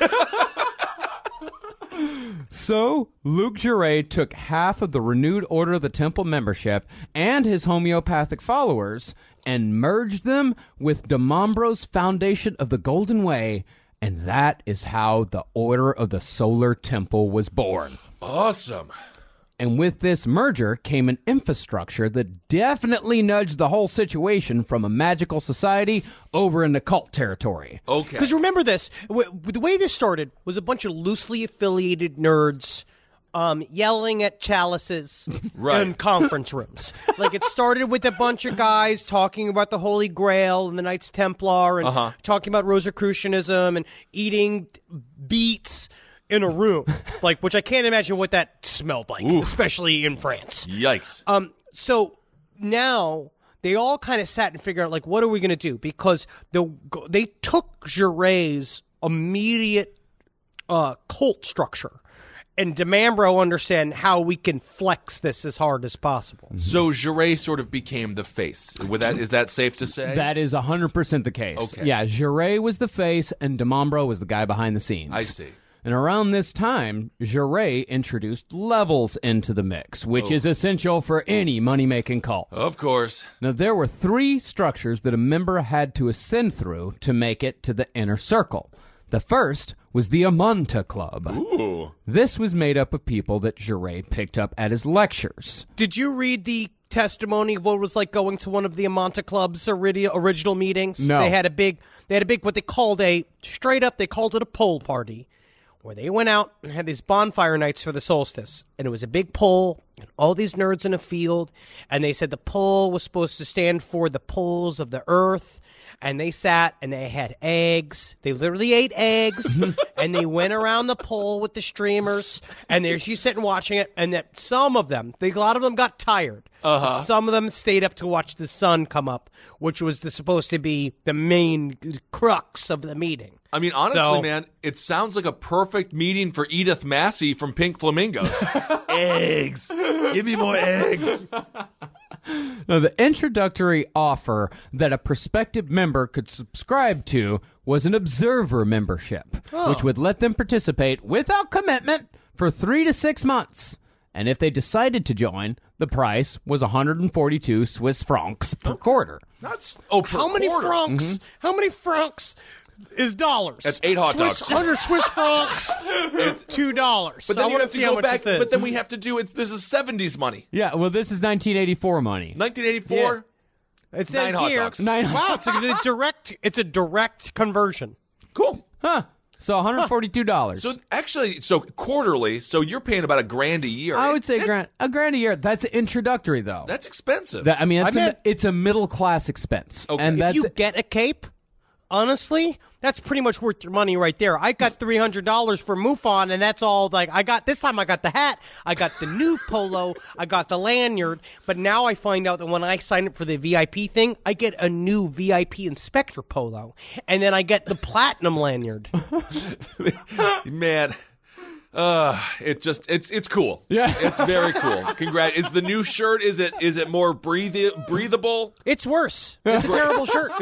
So, Luc Jaret took half of the Renewed Order of the Temple membership and his homeopathic followers and merged them with DeMombro's foundation of the Golden Way, and that is how the Order of the Solar Temple was born. Awesome. And with this merger came an infrastructure that definitely nudged the whole situation from a magical society over into cult territory. Okay. Because remember this, w- the way this started was a bunch of loosely affiliated nerds um, yelling at chalices Right. in conference rooms. Like it started with a bunch of guys talking about the Holy Grail and the Knights Templar and Uh-huh. talking about Rosicrucianism and eating beets in a room, like which I can't imagine what that smelled like, especially in France. Yikes. Um, so now they all kind of sat and figured out, like, what are we going to do? Because the they took Jaret's immediate uh, cult structure and DeMambro understand how we can flex this as hard as possible. So Jarre sort of became the face. With that, is that safe to say? That is one hundred percent the case. Okay. Yeah, Jarre was the face, and DeMambro was the guy behind the scenes. I see. And around this time, Jarre introduced levels into the mix, which Oh. is essential for any money-making cult. Of course. Now, there were three structures that a member had to ascend through to make it to the inner circle. The first was the Amanta Club. Ooh. This was made up of people that Jarre picked up at his lectures. Did you read the testimony of what it was like going to one of the Amanta Club's ori- original meetings? No. They had a big, they had a big, what they called a, straight up, they called it a pole party, where they went out and had these bonfire nights for the solstice. And it was a big pole, and all these nerds in a field, and they said the pole was supposed to stand for the poles of the earth. And they sat and they had eggs. They literally ate eggs. And they went around the pole with the streamers. And there she's sitting watching it. And that some of them, a lot of them got tired. Uh-huh. Some of them stayed up to watch the sun come up, which was the, supposed to be the main crux of the meeting. I mean, honestly, So- man, it sounds like a perfect meeting for Edith Massey from Pink Flamingos. Eggs. Give me more eggs. Now, the introductory offer that a prospective member could subscribe to was an observer membership, which would let them participate without commitment for three to six months. And if they decided to join, the price was one hundred forty-two Swiss francs per quarter. That's oh, per How many quarter. francs? How many francs is dollars? That's eight hot Swiss, dogs. one hundred Swiss francs, it's two dollars. But So I then you want have to to see how go much back. this is. But then we have to do it. This is seventies money. Yeah, well, this is nineteen eighty-four money. nineteen eighty-four. It says Nine hot here. dogs. Nine- Wow, it's a, a direct. It's a direct conversion. Cool. Huh. So one hundred forty-two dollars. So actually, so quarterly. So you're paying about a grand a year. I would say It- grand, a grand a year. That's introductory, though. That's expensive. That, I mean, that's I a, meant- it's a middle-class expense. Okay. And If that's you get a cape, honestly, that's pretty much worth your money right there. I got three hundred dollars for MUFON, and that's all. Like I got this time, I got the hat, I got the new polo, I got the lanyard. But now I find out that when I sign up for the V I P thing, I get a new V I P inspector polo, and then I get the platinum lanyard. Man, uh, it just it's it's cool. Yeah. It's very cool. Congrats. Is the new shirt? Is it is it more breathe- breathable? It's worse. It's a terrible shirt.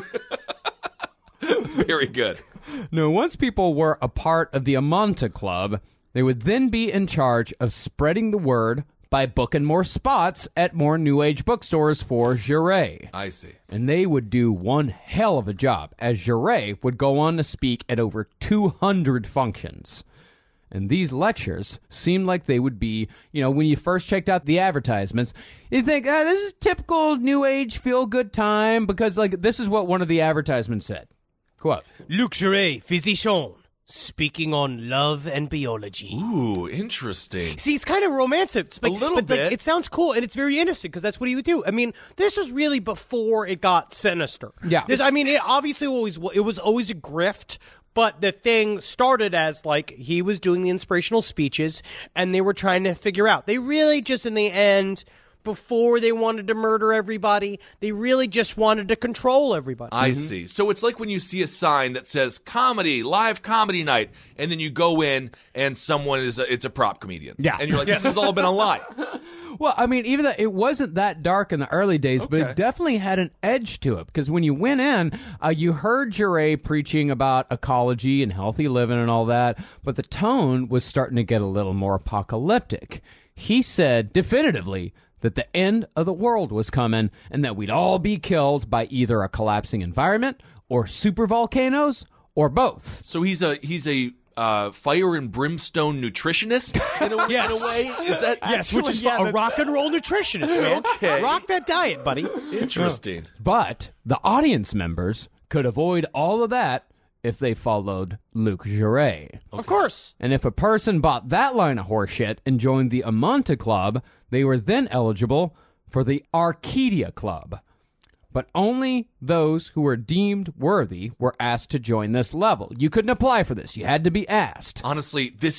Very good. No, once people were a part of the Amanta Club, they would then be in charge of spreading the word by booking more spots at more New Age bookstores for Jarre. I see. And they would do one hell of a job, as Jarre would go on to speak at over two hundred functions. And these lectures seemed like they would be, you know, when you first checked out the advertisements, you think, ah, this is typical New Age feel-good time, because, like, this is what one of the advertisements said. Quote, Luc Jarre, physician, speaking on love and biology. Ooh, interesting. See, it's kind of romantic. It's like- A little but like, bit. it sounds cool, and it's very innocent because that's what he would do. I mean, this was really before it got sinister. Yeah. This, I mean, it obviously always it was always a grift. But the thing started as, like, he was doing the inspirational speeches, and they were trying to figure out. They really just, in the end, before they wanted to murder everybody, they really just wanted to control everybody. I see. So it's like when you see a sign that says comedy, live comedy night, and then you go in and someone is a, it's a prop comedian. Yeah. And you're like, this has all been a lie. well, I mean, even though it wasn't that dark in the early days, but Okay. it definitely had an edge to it. Because when you went in, uh, you heard Jarre preaching about ecology and healthy living and all that, but the tone was starting to get a little more apocalyptic. He said definitively that the end of the world was coming and that we'd all be killed by either a collapsing environment or supervolcanoes or both. So he's a he's a uh, fire and brimstone nutritionist in a, Yes. in a way. Is that Yes, which is yeah, a that- rock and roll nutritionist, man. Okay. Rock that diet, buddy. interesting? But the audience members could avoid all of that if they followed Luc Jarre. Of course. And if a person bought that line of horseshit and joined the Amanta Club, they were then eligible for the Arcadia Club. But only those who were deemed worthy were asked to join this level. You couldn't apply for this. You had to be asked. Honestly, this is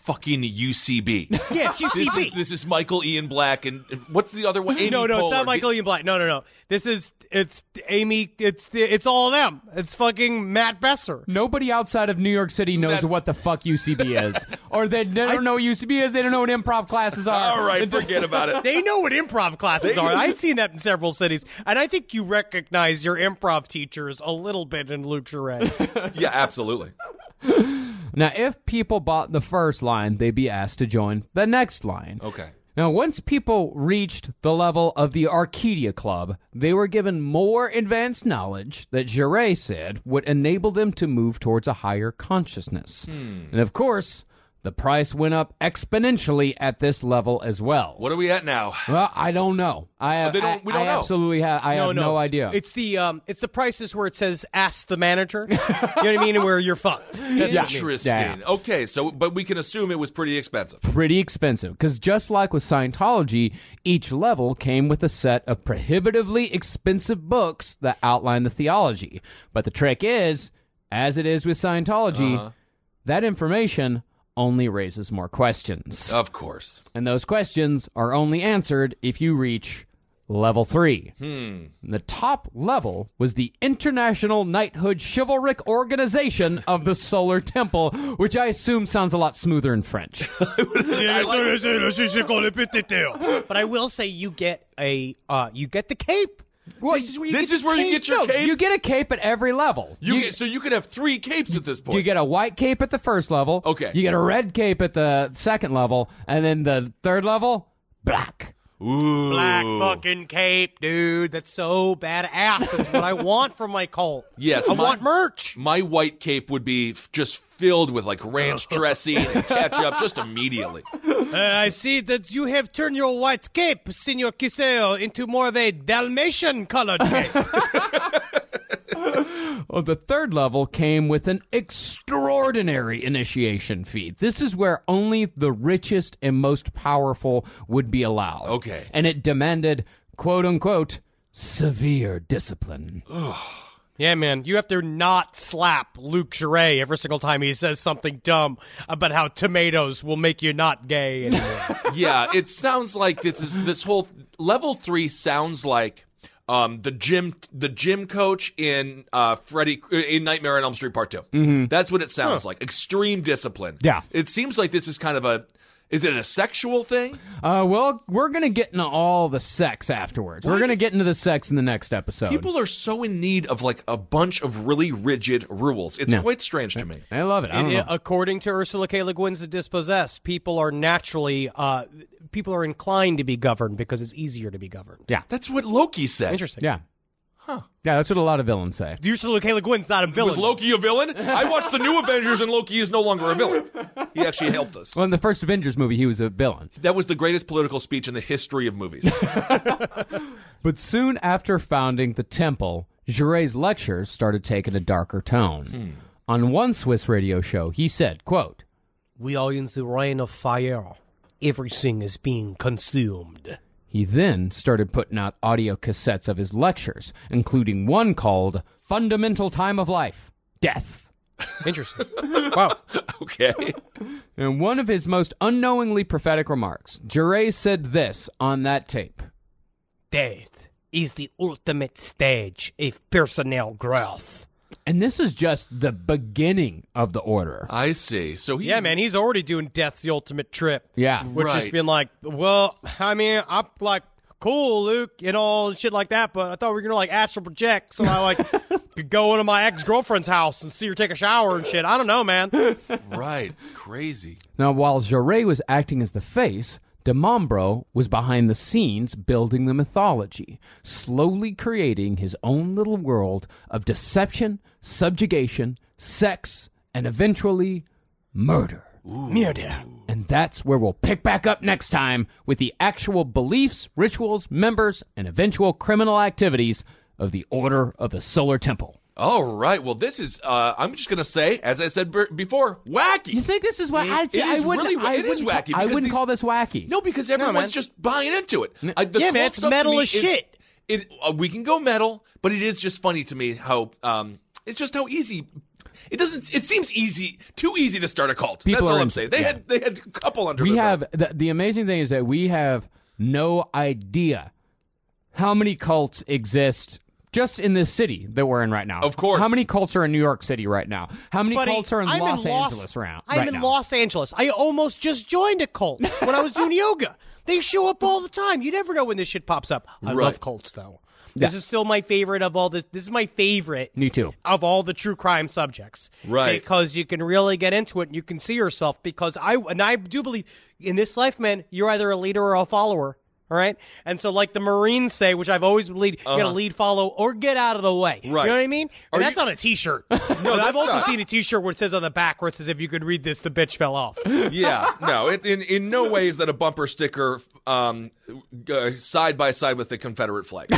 fucking U C B. Yeah, it's U C B. This is, this is Michael Ian Black, and what's the other one? Amy no, no, Poehler. it's not Michael Ian Black. No, no, no. This is it's Amy. It's it's all of them. It's fucking Matt Besser. Nobody outside of New York City knows That- what the fuck U C B is. Or they, they don't know what U C B is. They don't know what improv classes are. All right, forget about it. They know what improv classes are. I've seen that in several cities, and I think you recognize your improv teachers a little bit in Luke Charette. Yeah, absolutely. Now, if people bought the first line, they'd be asked to join the next line. Okay. Now, once people reached the level of the Arcadia Club, they were given more advanced knowledge that Jaret said would enable them to move towards a higher consciousness. Hmm. And of course, the price went up exponentially at this level as well. What are we at now? Well, I don't know. I, Oh, they don't- I, we don't I know. absolutely have. I have no idea. It's the um, it's the prices where it says "ask the manager." You know what I mean? Where you're fucked. That's what it means. Interesting. Yeah. Okay, so but we can assume it was pretty expensive. pretty expensive because just like with Scientology, each level came with a set of prohibitively expensive books that outline the theology. But the trick is, as it is with Scientology, Uh-huh. that information only raises more questions. Of course. And those questions are only answered if you reach level three. Hmm. The top level was the International Knighthood Chivalric Organization of the Solar Temple, which I assume sounds a lot smoother in French. But I will say you get a uh, you get the cape. Well, this is where you This get is the where you cape. get your No, cape. you get a cape at every level. You You- get, so you could have three capes at this point. You get a white cape at the first level. Okay. You get a red cape at the second level, and then the third level, black. Ooh. Black fucking cape, dude. That's so badass. That's what I want from my cult. Yes, I my- want merch. My white cape would be f- just filled with like ranch dressing and ketchup just immediately. Uh, I see that you have turned your white cape, Senor Kiseo, into more of a Dalmatian colored cape. Well, the third level came with an extraordinary initiation fee. This is where only the richest and most powerful would be allowed. Okay. And it demanded, quote unquote, severe discipline. Yeah, man, you have to not slap Luke Charret every single time he says something dumb about how tomatoes will make you not gay anymore. Yeah, it sounds like this is this whole level three sounds like um, the gym the gym coach in uh, Freddy in Nightmare on Elm Street Part Two. Mm-hmm. That's what it sounds like. Extreme discipline. Yeah. It seems like this is kind of a. Is it a sexual thing? Uh, well, we're going to get into all the sex afterwards. We're going to get into the sex in the next episode. People are so in need of like a bunch of really rigid rules. It's No. quite strange to me. I love it. I don't It- know. according to Ursula K. Le Guin's The Dispossessed, people are naturally, uh, people are inclined to be governed because it's easier to be governed. yeah. That's what Loki said. Interesting. Yeah. Huh. Yeah, that's what a lot of villains say. Ursula K. Le Guin's not a villain. Was Loki a villain? I watched the new Avengers and Loki is no longer a villain. He actually helped us. Well, in the first Avengers movie, he was a villain. That was the greatest political speech in the history of movies. But soon after founding the temple, Jaret's lectures started taking a darker tone. Hmm. On one Swiss radio show, he said, quote, We are in the reign of fire. Everything is being consumed. he then started putting out audio cassettes of his lectures, including one called Fundamental Time of Life, Death. Interesting. Wow. Okay. In one of his most unknowingly prophetic remarks, Jaret said this on that tape. Death is the ultimate stage of personnel growth. And this is just the beginning of the order. I see. So he Yeah, man, he's already doing Death's the Ultimate Trip. Yeah. Which has Right. been like, well, I mean, I'm like, cool, Luke, and all shit like that, but I thought we were going to like astral project, so I like could go into my ex-girlfriend's house and see her take a shower and shit. I don't know, man. Right. Crazy. Now, while Jaret was acting as the face, DeMambro was behind the scenes building the mythology, slowly creating his own little world of deception, subjugation, sex, and eventually murder. Murder. And that's where we'll pick back up next time with the actual beliefs, rituals, members, and eventual criminal activities of the Order of the Solar Temple. All right. Well, this is, uh, I'm just going to say, as I said b- before, wacky. You think this is what I'd say? It is I wouldn't, really wa- I it is wouldn't ca- wacky I because wouldn't these- call this wacky. No, because everyone's man. just buying into it. I, the Yeah, man, cult it's stuff to metal me as is- shit. It, uh, we can go metal, but it is just funny to me how um, it's just how easy it doesn't. It seems easy, too easy to start a cult. People That's all are I'm in- saying. They yeah. had they had a couple under. We their have belt. the, the amazing thing is that we have no idea how many cults exist just in this city that we're in right now. Of course. How many cults are in New York City right now? How many Buddy, cults are in I'm Los in Angeles around I'm right in now? Los Angeles. I almost just joined a cult when I was doing yoga. They show up all the time. You never know when this shit pops up. I Right. love cults, though. This Yeah. is still my favorite of all the. This is my favorite. Me too. Of all the true crime subjects, Right. Because you can really get into it and you can see yourself. Because I and I do believe in this life, man, you're either a leader or a follower. All right, and so like the Marines say, which I've always believed, you gotta lead, follow, or get out of the way. Right. You know what I mean? Are And that's you- on a T-shirt. no, that's I've also not. seen a T-shirt where it says on the back where it says, "If you could read this, the bitch fell off." Yeah, no, it, in in no way is that a bumper sticker um, uh, side by side with the Confederate flag.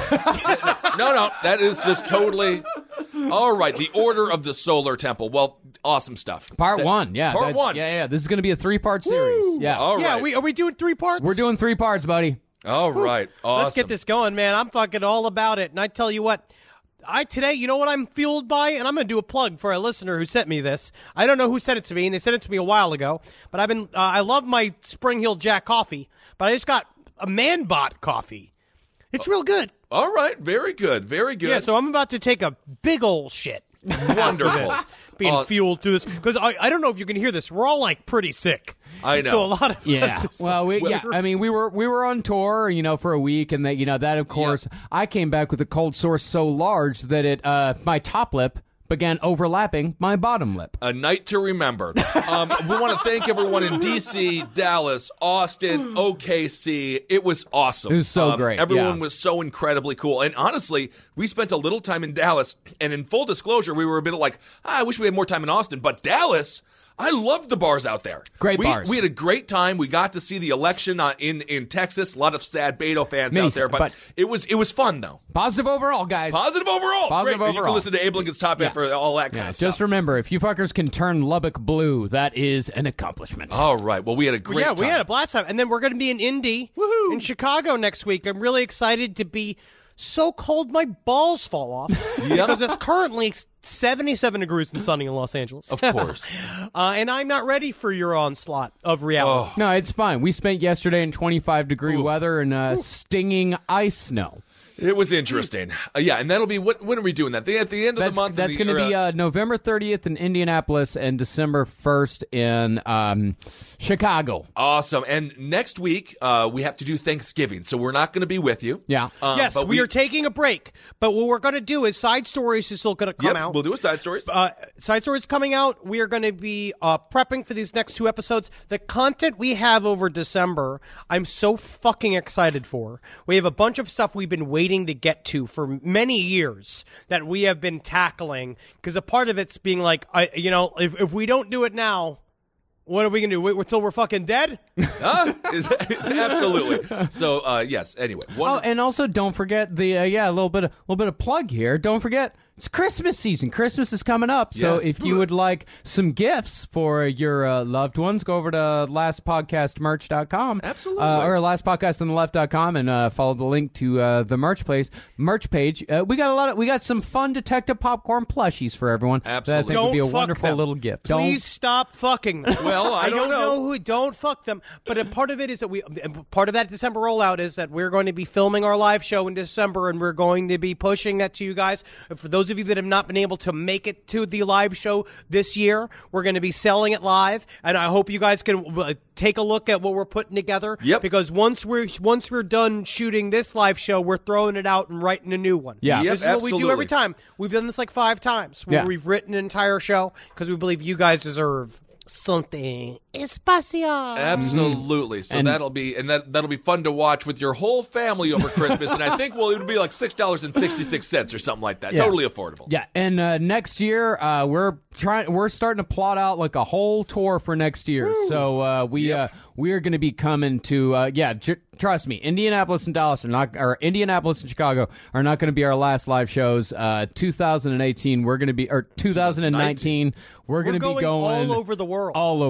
no, no, that is just totally all right. The Order of the Solar Temple. Well, awesome stuff. Part That- one, yeah. Part that's- one. Yeah, yeah. This is going to be a three-part series. Yeah. All right. Yeah, we, are we doing three parts? We're doing three parts, buddy. all right. Awesome. Let's get this going, man. I'm fucking all about it. And I tell you what, I today, you know what I'm fueled by? And I'm going to do a plug for a listener who sent me this. I don't know who sent it to me, and they sent it to me a while ago. But I've been, uh, I love my Spring Hill Jack coffee, but I just got a Man-Bot coffee. It's real good. All right. Very good. Very good. Yeah, so I'm about to take a big old shit. Wonderful. Being Uh, fueled through this. Because I, I don't know if you can hear this. We're all like pretty sick. I know. So a lot of Yeah. us. is- Well, we, yeah. I mean, we were we were on tour, you know, for a week, and that you know that of course I came back with a cold sore so large that it uh my top lip began overlapping my bottom lip. A night to remember. Um, we want to thank everyone in D C, Dallas, Austin, O K C. It was awesome. It was so Um, great, Everyone yeah. was so incredibly cool. And honestly, we spent a little time in Dallas. And in full disclosure, we were a bit like, ah, I wish we had more time in Austin. But Dallas, I loved the bars out there. Great we, bars. We had a great time. We got to see the election uh, in in Texas. A lot of sad Beto fans out Amazing, there, but, but- it was it was fun though. Positive overall, guys. Positive overall. Positive Great. And You can overall. listen to Abe Lincoln's Top Hat Yeah. for all that kind Yeah, of stuff. just remember, if you fuckers can turn Lubbock blue, that is an accomplishment. all right. Well, we had a great yeah, time. we had a blast time. And then we're going to be in Indy in Chicago next week. I'm really excited to be so cold my balls fall off because it's currently seventy-seven degrees and sunny in Los Angeles. Of course. uh, and I'm not ready for your onslaught of reality. No, it's fine. We spent yesterday in twenty-five degree weather and uh, stinging ice snow. It was interesting. Uh, yeah, and that'll be what? When are we doing that? The, at the end of That's the month. that's the- going to or, be uh, November thirtieth in Indianapolis and December first in um, Chicago. awesome. And next week uh, we have to do Thanksgiving, so we're not going to be with you. Yeah. Um, yes, but we, are taking a break. But what we're going to do is Side Stories is still going to come Yep, out. we'll do a side stories. Uh, Side Stories coming out. We are going to be uh, prepping for these next two episodes. The content we have over December, I'm so fucking excited for. We have a bunch of stuff we've been waiting to get to for many years that we have been tackling. Because a part of it's being like, I, you know, if, if we don't do it now, what are we going to do? Wait until we're fucking dead? Huh? Is that- absolutely. So uh, yes. Anyway. Oh, Wonderful. and also don't forget the uh, yeah a little bit of little bit of plug here. Don't forget it's Christmas season. Christmas is coming up, so Yes. if you would like some gifts for your uh, loved ones, go over to last podcast merch dot com. Absolutely. uh, or last podcast on the left dot com and uh, follow the link to uh, the merch place merch page. Uh, we got a lot of we got some fun Detective Popcorn plushies for everyone. That I Absolutely. think would be a Don't fuck wonderful them. little gift. Please stop fucking them. Well, I don't know. who. Don't fuck them. But a part of it is that we. Part of that December rollout is that we're going to be filming our live show in December, and we're going to be pushing that to you guys. And for those of you that have not been able to make it to the live show this year, we're going to be selling it live, and I hope you guys can uh, take a look at what we're putting together. Yep. Because once we're once we're done shooting this live show, we're throwing it out and writing a new one. Yeah. Yep, This is what we do absolutely. every time. We've done this like five times where Yeah. we've written an entire show because we believe you guys deserve something especial. Absolutely. So And- that'll be and that that'll be fun to watch with your whole family over Christmas. And I think well, it'll be like six dollars and sixty six cents or something like that. Yeah. Totally affordable. Yeah, and uh, next year uh, we're trying. We're starting to plot out like a whole tour for next year. So uh, we Yep. uh, we are going to be coming to uh, yeah. J- trust me, Indianapolis and Dallas are not, or Indianapolis and Chicago are not going to be our last live shows. Uh, two thousand eighteen we're going to be, or two thousand nineteen we're We're going to be going going all over the world. all over the world.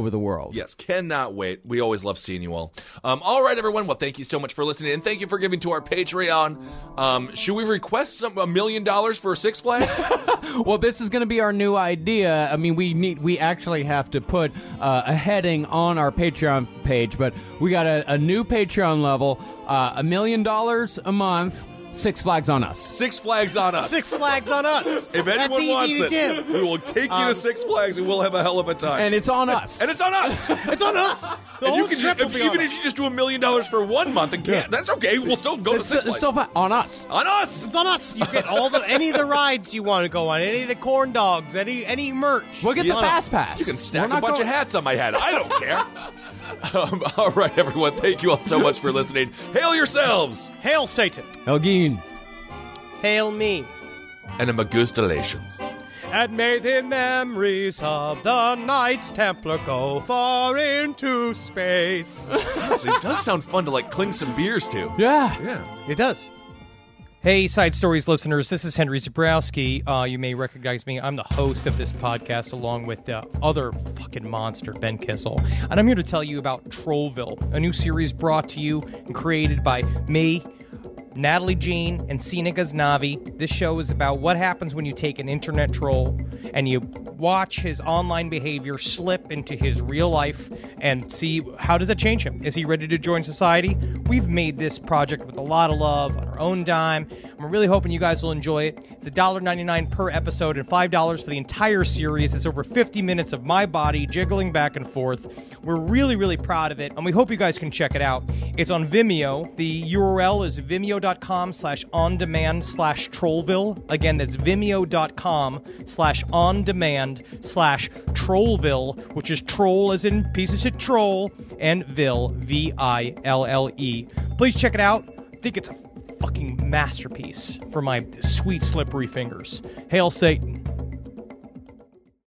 Trolls. Yes, cannot wait. We always love seeing you all. Um, all right, everyone. Well, thank you so much for listening, and thank you for giving to our Patreon. Um, should we request some, a million dollars for Six Flags? Well, this is going to be our new idea. I mean, we need we actually have to put uh, a heading on our Patreon page, but we got a, a new Patreon level, uh, a million dollars a month. Six Flags on us. Six Flags on us. Six Flags on us. If anyone That's easy wants to it, do. we will take you Um, to Six Flags and we'll have a hell of a time. And it's on us. And it's on us. It's on us. The And whole you can trip ju- will if, be on even us. if you just do a million dollars for one month and can't, that's okay. We'll still go to It's, Six it's Flags. so fun. On us. on us. It's on us. You get all the any of the rides you want to go on, any of the corn dogs, any any merch. We'll get It's the on us. fast pass. You can stack We're a not bunch going- of hats on my head. I don't care. um, all right, everyone. Thank you all so much for listening. Hail yourselves. Hail Satan. Elgin. Hail me. And a magustalations. And may the memories of the Knights Templar go far into space. Honestly, it does sound fun to, like, cling some beers to. Yeah. Yeah. It does. Hey, Side Stories listeners, this is Henry Zabrowski. Uh, you may recognize me. I'm the host of this podcast along with the other fucking monster, Ben Kissel. And I'm here to tell you about Trollville, a new series brought to you and created by me, Natalie Jean, and Sina Ghaznavi. This show is about what happens when you take an internet troll and you watch his online behavior slip into his real life and see how does that change him. Is he ready to join society? We've made this project with a lot of love on our own dime. I'm really hoping you guys will enjoy it. It's one dollar and ninety-nine cents per episode and five dollars for the entire series. It's over fifty minutes of my body jiggling back and forth. We're really, really proud of it, and we hope you guys can check it out. It's on Vimeo. The U R L is vimeo.com slash on-demand slash Trollville. Again, that's vimeo.com slash on-demand slash Trollville, which is troll as in pieces of troll, and Ville, V I L L E. Please check it out. I think it's a fucking masterpiece for my sweet, slippery fingers. Hail Satan.